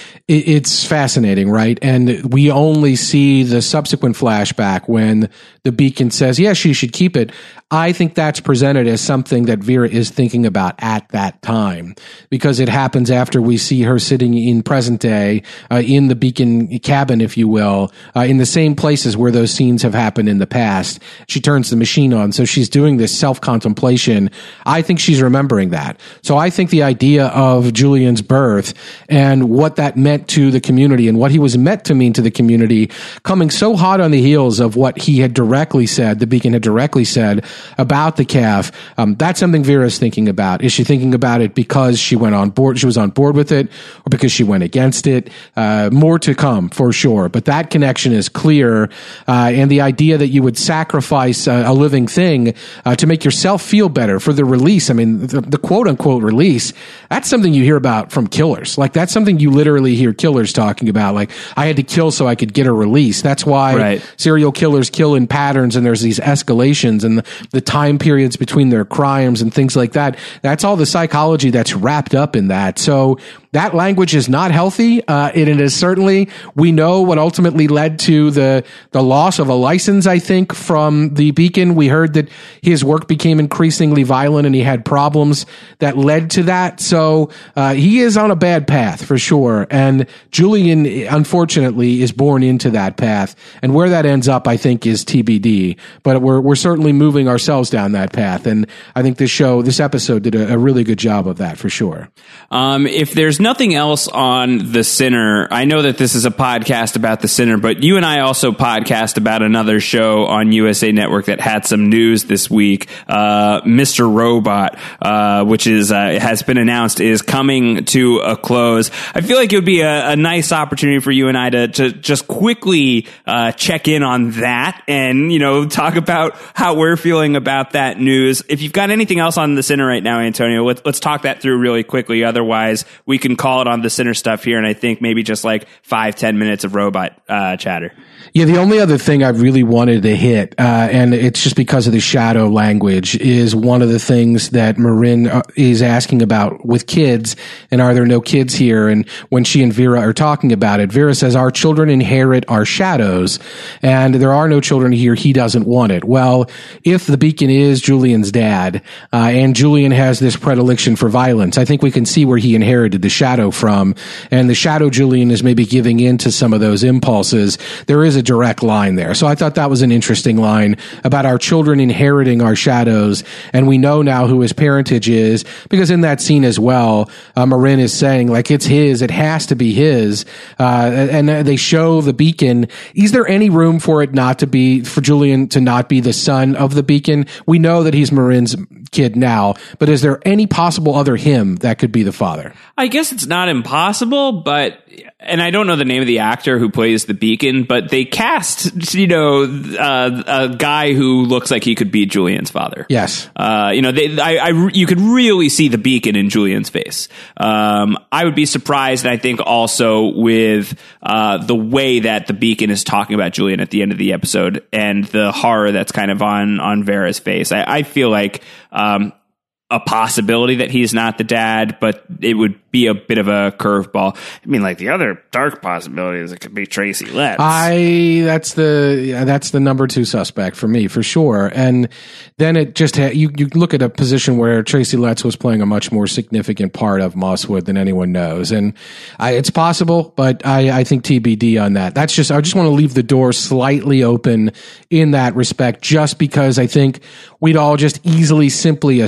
It's fascinating, right? And we only see the subsequent flashback when the Beacon says, yes, she should keep it. I think that's presented as something that Vera is thinking about at that time, because it happens after we see her sitting in present day, uh, in the Beacon cabin, if you will, uh, in the same places where those scenes have happened in the past. She turns the machine on. So she's doing this self-contemplation. I think she's remembering that. So I think the idea of Julian's birth and what that meant to the community and what he was meant to mean to the community, coming so hot on the heels of what he had directly said, the Beacon had directly said about the calf, um, that's something Vera's thinking about. Is she thinking about it because she went on board, she was on board with it, or because she went against it? Uh, more to come for sure, but that connection is clear. Uh, and the idea that you would sacrifice a, a living thing uh, to make yourself feel better for the release. I mean, the, the quote unquote release, that's something you hear about from killers. Like that's something you literally hear killers talking about. Like, I had to kill so I could get a release. That's why right. serial killers kill in patterns, and there's these escalations and the, the time periods between their crimes and things like that. That's all the psychology that's wrapped up in that. So that language is not healthy. Uh, it, it is certainly, we know what ultimately led to the, the loss of a license, I think, from the Beacon. We heard that his work became increasingly violent and he had problems that led to that. So, uh, he is on a bad path for sure. And Julian, unfortunately, is born into that path. And where that ends up, I think, is T B D. But we're, we're certainly moving ourselves down that path. And I think this show, this episode did a, a really good job of that for sure. Um, if there's nothing else on The Sinner, I know that this is a podcast about The Sinner, but you and I also podcast about another show on U S A Network that had some news this week. Uh, Mister Robot, uh, which is, uh, has been announced, is coming to a close. I feel like it would be a, a nice opportunity for you and I to, to just quickly, uh, check in on that and, you know, talk about how we're feeling about that news. If you've got anything else on The Sinner right now, Antonio, let's, let's talk that through really quickly. Otherwise, we can call it on The Sinner stuff here, and I think maybe just like five, ten minutes of robot uh, chatter. Yeah, the only other thing I really wanted to hit, uh, and it's just because of the shadow language, is one of the things that Marin uh, is asking about with kids, and are there no kids here? And when she and Vera are talking about it, Vera says, our children inherit our shadows, and there are no children here, he doesn't want it. Well, if the Beacon is Julian's dad, uh, and Julian has this predilection for violence, I think we can see where he inherited the shadow from, and the shadow Julian is maybe giving in to some of those impulses. There is a direct line there. So I thought that was an interesting line about our children inheriting our shadows. And we know now who his parentage is, because in that scene as well, uh, Marin is saying like, it's his, it has to be his. Uh, and they show the Beacon. Is there any room for it not to be, for Julian to not be the son of the Beacon? We know that he's Marin's kid now, but is there any possible other him that could be the father? I guess it's not impossible, but, and I don't know the name of the actor who plays the Beacon, but they cast, you know, uh, a guy who looks like he could be Julian's father. Yes. Uh, you know, they, I, I, you could really see the Beacon in Julian's face. Um, I would be surprised, and I think also with, uh, the way that the Beacon is talking about Julian at the end of the episode and the horror that's kind of on, on Vera's face. I, I feel like, um, a possibility that he's not the dad, but it would be a bit of a curveball. I mean, like the other dark possibility is it could be Tracy Letts. I that's the yeah, that's the number two suspect for me for sure. And then it just ha- you you look at a position where Tracy Letts was playing a much more significant part of Mosswood than anyone knows, and I, it's possible, but I I think T B D on that. That's just I just want to leave the door slightly open in that respect, just because I think we'd all just easily simply assume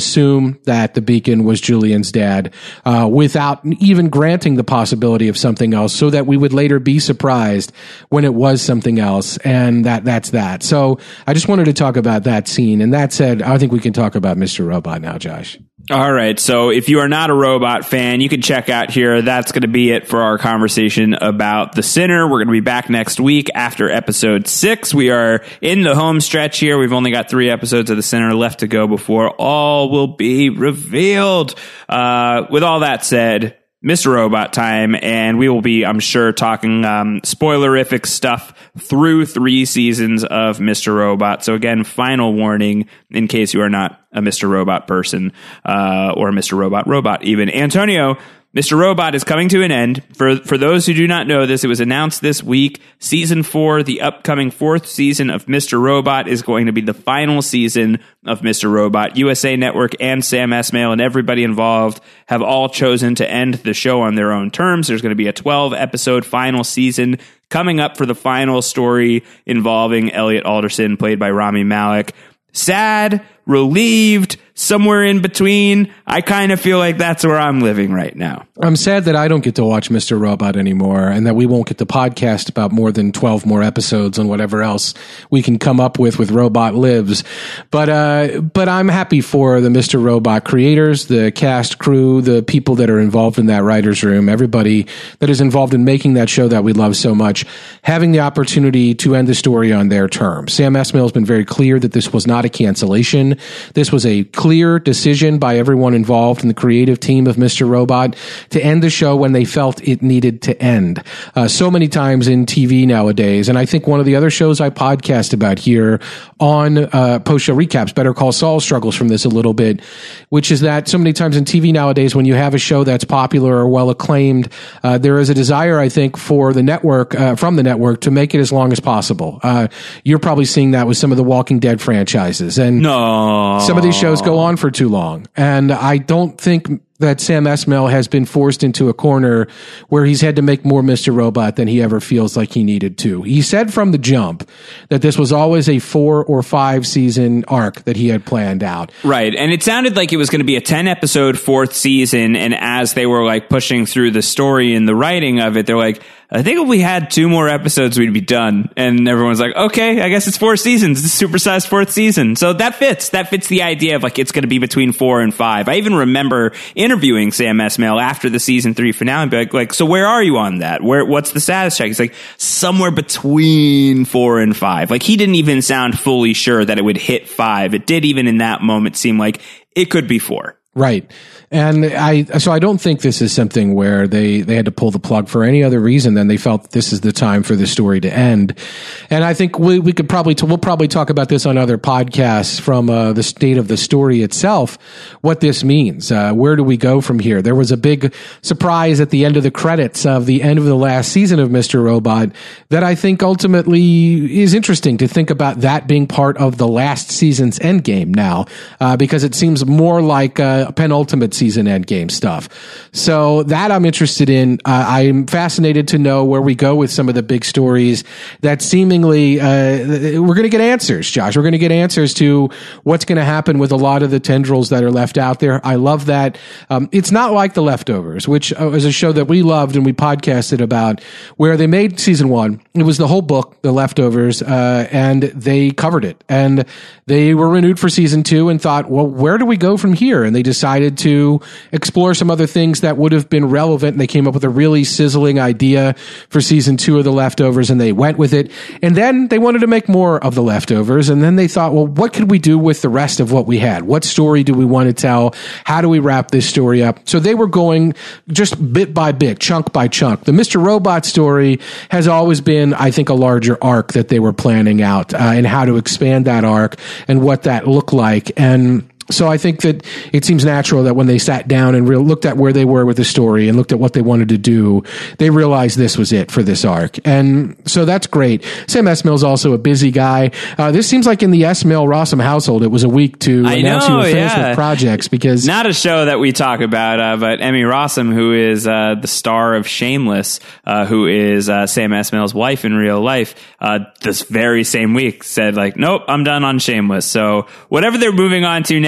assume that the Beacon was Julian's dad uh, without even granting the possibility of something else, so that we would later be surprised when it was something else. And that that's that. So I just wanted to talk about that scene. And that said, I think we can talk about Mister Robot now, Josh. All right. So if you are not a Robot fan, you can check out here. That's going to be it for our conversation about The Sinner. We're going to be back next week after episode six. We are in the home stretch here. We've only got three episodes of The Sinner left to go before all will be revealed. Uh, with all that said, Mister Robot time, and we will be, I'm sure, talking um, spoilerific stuff through three seasons of Mister Robot. So again, final warning in case you are not a Mister Robot person uh, or a Mister Robot robot even. Antonio, Mister Robot is coming to an end. For for those who do not know this, it was announced this week. Season four, the upcoming fourth season of Mister Robot, is going to be the final season of Mister Robot. U S A Network and Sam Esmail and everybody involved have all chosen to end the show on their own terms. There's going to be a twelve-episode final season coming up for the final story involving Elliot Alderson, played by Rami Malek. Sad, relieved, somewhere in between. I kind of feel like that's where I'm living right now. I'm sad that I don't get to watch Mister Robot anymore, and that we won't get to podcast about more than twelve more episodes on whatever else we can come up with with Robot Lives. But uh, but I'm happy for the Mister Robot creators, the cast, crew, the people that are involved in that writer's room, everybody that is involved in making that show that we love so much, having the opportunity to end the story on their terms. Sam Esmail has been very clear that this was not a cancellation. This was a clear decision by everyone involved in the creative team of Mister Robot to end the show when they felt it needed to end. Uh, so many times in T V nowadays, and I think one of the other shows I podcast about here on uh, post-show recaps, Better Call Saul, struggles from this a little bit, which is that so many times in T V nowadays, when you have a show that's popular or well acclaimed, uh, there is a desire, I think, for the network, uh, from the network, to make it as long as possible. Uh, you're probably seeing that with some of the Walking Dead franchises, and no. some of these shows go on for too long. And I don't think that Sam Esmail has been forced into a corner where he's had to make more Mister Robot than he ever feels like he needed to. He said from the jump that this was always a four or five season arc that he had planned out. Right. And it sounded like it was going to be a ten episode fourth season. And as they were like pushing through the story and the writing of it, they're like, I think if we had two more episodes, we'd be done. And everyone's like, okay, I guess it's four seasons. It's a supersized fourth season. So that fits. That fits the idea of like, it's going to be between four and five. I even remember interviewing Sam Esmail after the season three finale and be like, like, so where are you on that? Where, what's the status check? He's like, somewhere between four and five. Like, he didn't even sound fully sure that it would hit five. It did even in that moment seem like it could be four. Right. And I, so I don't think this is something where they, they had to pull the plug for any other reason than they felt that this is the time for the story to end. And I think we, we could probably, t- we'll probably talk about this on other podcasts from, uh, the state of the story itself, what this means. Uh, where do we go from here? There was a big surprise at the end of the credits of the end of the last season of Mister Robot that I think ultimately is interesting to think about that being part of the last season's endgame now, uh, because it seems more like a penultimate season endgame stuff. So that I'm interested in. Uh, I'm fascinated to know where we go with some of the big stories that seemingly, uh, we're going to get answers, Josh. We're going to get answers to what's going to happen with a lot of the tendrils that are left out there. I love that. Um, it's not like The Leftovers, which uh, is a show that we loved and we podcasted about, where they made season one. It was the whole book, The Leftovers, uh, and they covered it. And they were renewed for season two and thought, well, where do we go from here? And they decided to explore some other things that would have been relevant. And they came up with a really sizzling idea for season two of The Leftovers, and they went with it. And then they wanted to make more of The Leftovers. And then they thought, well, what could we do with the rest of what we had? What story do we want to tell? How do we wrap this story up? So they were going just bit by bit, chunk by chunk. The Mister Robot story has always been, I think, a larger arc that they were planning out, uh, and how to expand that arc and what that looked like. And so I think that it seems natural that when they sat down and re- looked at where they were with the story and looked at what they wanted to do, they realized this was it for this arc. And so that's great. Sam Esmail is also a busy guy. Uh, this seems like in the Esmail-Rossum household, it was a week to I announce know, you were finished yeah. with projects, because not a show that we talk about, uh, but Emmy Rossum, who is uh, the star of Shameless, uh, who is uh, Sam Esmail's wife in real life, uh, this very same week said like, nope, I'm done on Shameless. So whatever they're moving on to next,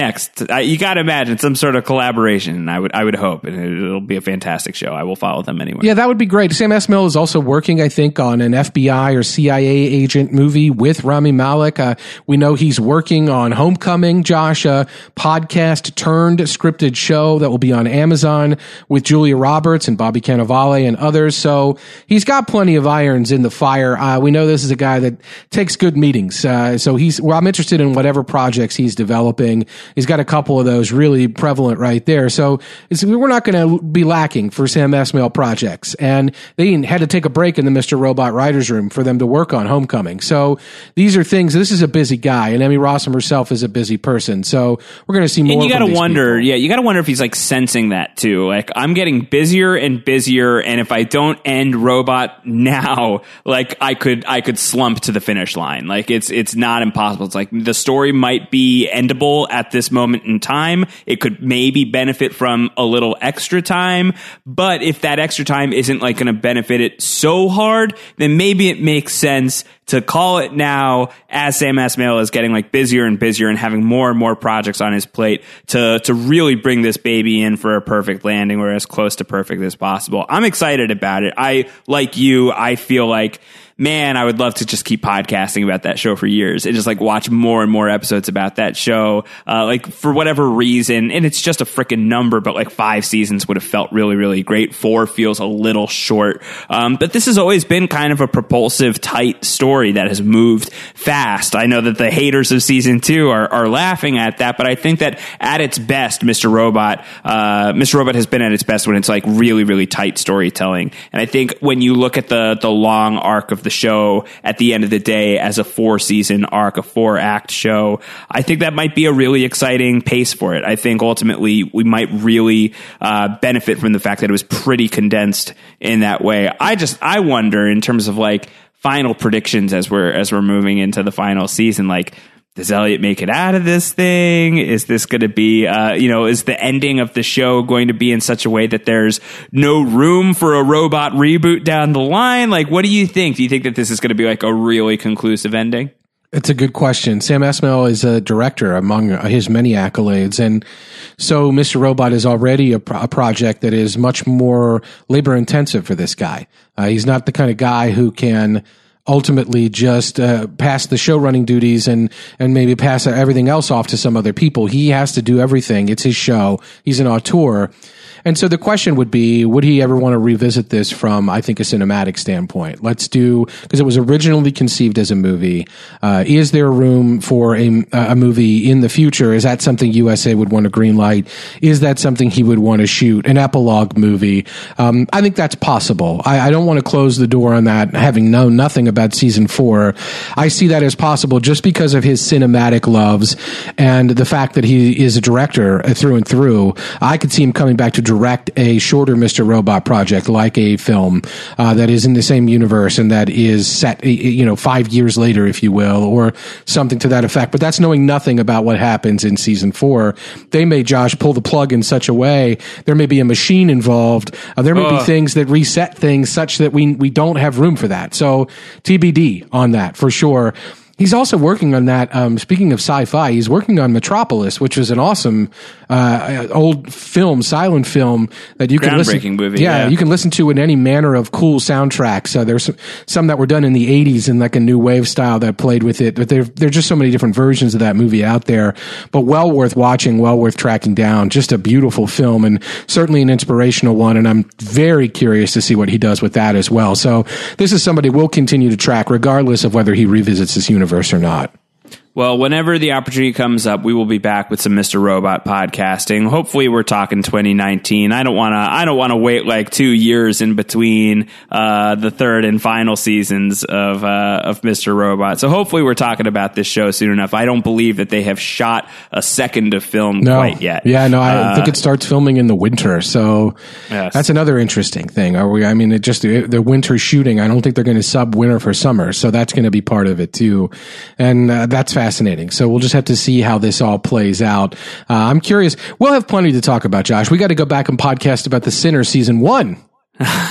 next? I, you got to imagine some sort of collaboration. I would, I would hope, and it, it'll be a fantastic show. I will follow them anyway. Yeah, that would be great. Sam Esmail is also working, I think, on an F B I or C I A agent movie with Rami Malek. Uh, we know he's working on Homecoming, Josh, a podcast turned scripted show that will be on Amazon with Julia Roberts and Bobby Cannavale and others. So he's got plenty of irons in the fire. Uh, we know this is a guy that takes good meetings. Uh, so he's, well, I'm interested in whatever projects he's developing. He's got a couple of those really prevalent right there. So it's, we're not going to be lacking for Sam Esmail projects. And they had to take a break in the Mister Robot writer's room for them to work on Homecoming. So these are things, this is a busy guy, and Emmy Rossum herself is a busy person. So we're going to see more. And you got to wonder, people. yeah, you got to wonder if he's like sensing that too. Like, I'm getting busier and busier, and if I don't end Robot now, like I could, I could slump to the finish line. Like it's, it's not impossible. It's like the story might be endable at this moment in time. It could maybe benefit from a little extra time, but if that extra time isn't like going to benefit it so hard, then maybe it makes sense to call it now as Sam Esmail is getting like busier and busier and having more and more projects on his plate to, to really bring this baby in for a perfect landing or as close to perfect as possible. I'm excited about it. I, like you, I feel like, man, I would love to just keep podcasting about that show for years and just like watch more and more episodes about that show. Uh, like for whatever reason, and it's just a freaking number, but like five seasons would have felt really, really great. Four feels a little short. Um, but this has always been kind of a propulsive, tight story that has moved fast. I know that the haters of season two are, are laughing at that, but I think that at its best, Mister Robot, uh, Mister Robot has been at its best when it's like really, really tight storytelling. And I think when you look at the, the long arc of the show at the end of the day as a four season arc, a four act show, I think that might be a really exciting pace for it. I think ultimately we might really uh, benefit from the fact that it was pretty condensed in that way. I just, I wonder in terms of like final predictions as we're, as we're moving into the final season, like, does Elliot make it out of this thing? Is this going to be, uh, you know, is the ending of the show going to be in such a way that there's no room for a Robot reboot down the line? Like, what do you think? Do you think that this is going to be like a really conclusive ending? It's a good question. Sam Esmail is a director among his many accolades. And so Mister Robot is already a, pro- a project that is much more labor intensive for this guy. Uh, he's not the kind of guy who can ultimately just uh, pass the show running duties and and maybe pass everything else off to some other people. He has to do everything. It's his show. He's an auteur. And so the question would be, would he ever want to revisit this from, I think, a cinematic standpoint? Let's do, because it was originally conceived as a movie. Uh, is there room for a, a movie in the future? Is that something U S A would want to greenlight? Is that something he would want to shoot, an epilogue movie? Um, I think that's possible. I, I don't want to close the door on that, having known nothing about season four. I see that as possible just because of his cinematic loves and the fact that he is a director through and through. I could see him coming back to direct a shorter Mister Robot project, like a film uh, that is in the same universe and that is set, you know, five years later, if you will, or something to that effect. But that's knowing nothing about what happens in season four. They may, Josh, pull the plug in such a way. There may be a machine involved. Uh, there may uh. be things that reset things such that we we don't have room for that. So T B D on that for sure. He's also working on that. Um, speaking of sci-fi, he's working on Metropolis, which was an awesome uh, old film, silent film that you can listen. Movie, yeah, yeah, you can listen to in any manner of cool soundtracks. Uh, there's some, some that were done in the eighties in like a new wave style that played with it. But there, there's just so many different versions of that movie out there. But well worth watching, well worth tracking down. Just a beautiful film and certainly an inspirational one. And I'm very curious to see what he does with that as well. So this is somebody we'll continue to track, regardless of whether he revisits this universe or not. Well, whenever the opportunity comes up, we will be back with some Mister Robot podcasting. Hopefully, we're talking twenty nineteen. I don't want to. I don't want to wait like two years in between uh, the third and final seasons of uh, of Mister Robot. So hopefully, we're talking about this show soon enough. I don't believe that they have shot a second of film no. quite yet. Yeah, no, I uh, think it starts filming in the winter. So yes. That's another interesting thing. Are we? I mean, it just the, the winter shooting. I don't think they're going to sub winter for summer. So that's going to be part of it too, and uh, that's fascinating. So we'll just have to see how this all plays out. Uh, I'm curious. We'll have plenty to talk about, Josh. We got to go back and podcast about The Sinner season one.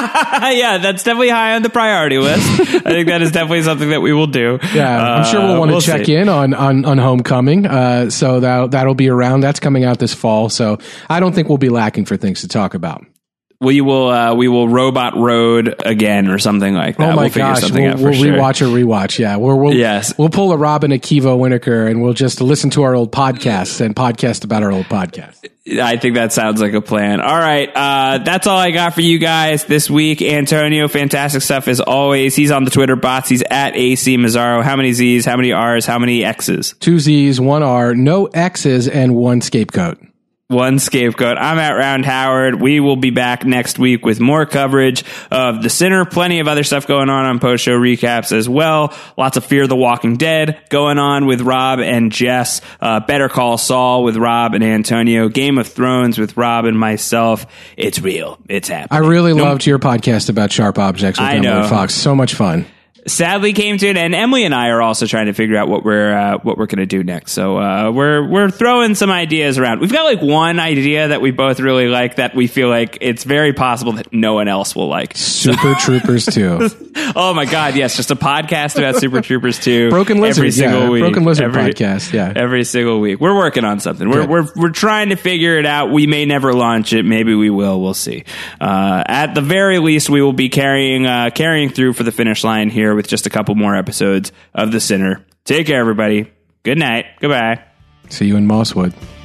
Yeah, that's definitely high on the priority list. I think that is definitely something that we will do. Yeah, uh, I'm sure we'll want to we'll check see. in on, on, on Homecoming. Uh, so that, that'll be around. That's coming out this fall. So I don't think we'll be lacking for things to talk about. We will uh, we will Robot Road again or something like that. Oh my we'll figure gosh, something we'll, out for we'll sure. rewatch a rewatch. Yeah, we'll we'll, yes. we'll pull a Robin Akiva Winokur and we'll just listen to our old podcasts and podcast about our old podcasts. I think that sounds like a plan. All right, uh, that's all I got for you guys this week. Antonio, fantastic stuff as always. He's on the Twitter bots. He's at A C Mazzaro. How many Z's? How many R's? How many X's? Two Z's, one R, no X's, and one scapegoat. One scapegoat. I'm at Round Howard. We will be back next week with more coverage of The Sinner. Plenty of other stuff going on on post-show recaps as well. Lots of Fear the Walking Dead going on with Rob and Jess. Uh, Better Call Saul with Rob and Antonio. Game of Thrones with Rob and myself. It's real. It's happening. I really no, loved your podcast about sharp objects with I Emily know. Fox. So much fun. Sadly came to it, and Emily and I are also trying to figure out what we're uh, what we're going to do next. So uh, we're we're throwing some ideas around. We've got like one idea that we both really like that we feel like it's very possible that no one else will like. Super Troopers two. Oh my God, yes, just a podcast about Super Troopers two. Broken Lizard, every single yeah, week. Broken Lizard every, podcast, yeah. Every single week. We're working on something. We're Good. we're we're trying to figure it out. We may never launch it. Maybe we will. We'll see. Uh, at the very least, we will be carrying uh, carrying through for the finish line here with just a couple more episodes of The Sinner. Take care, everybody. Good night. Goodbye. See you in Mosswood.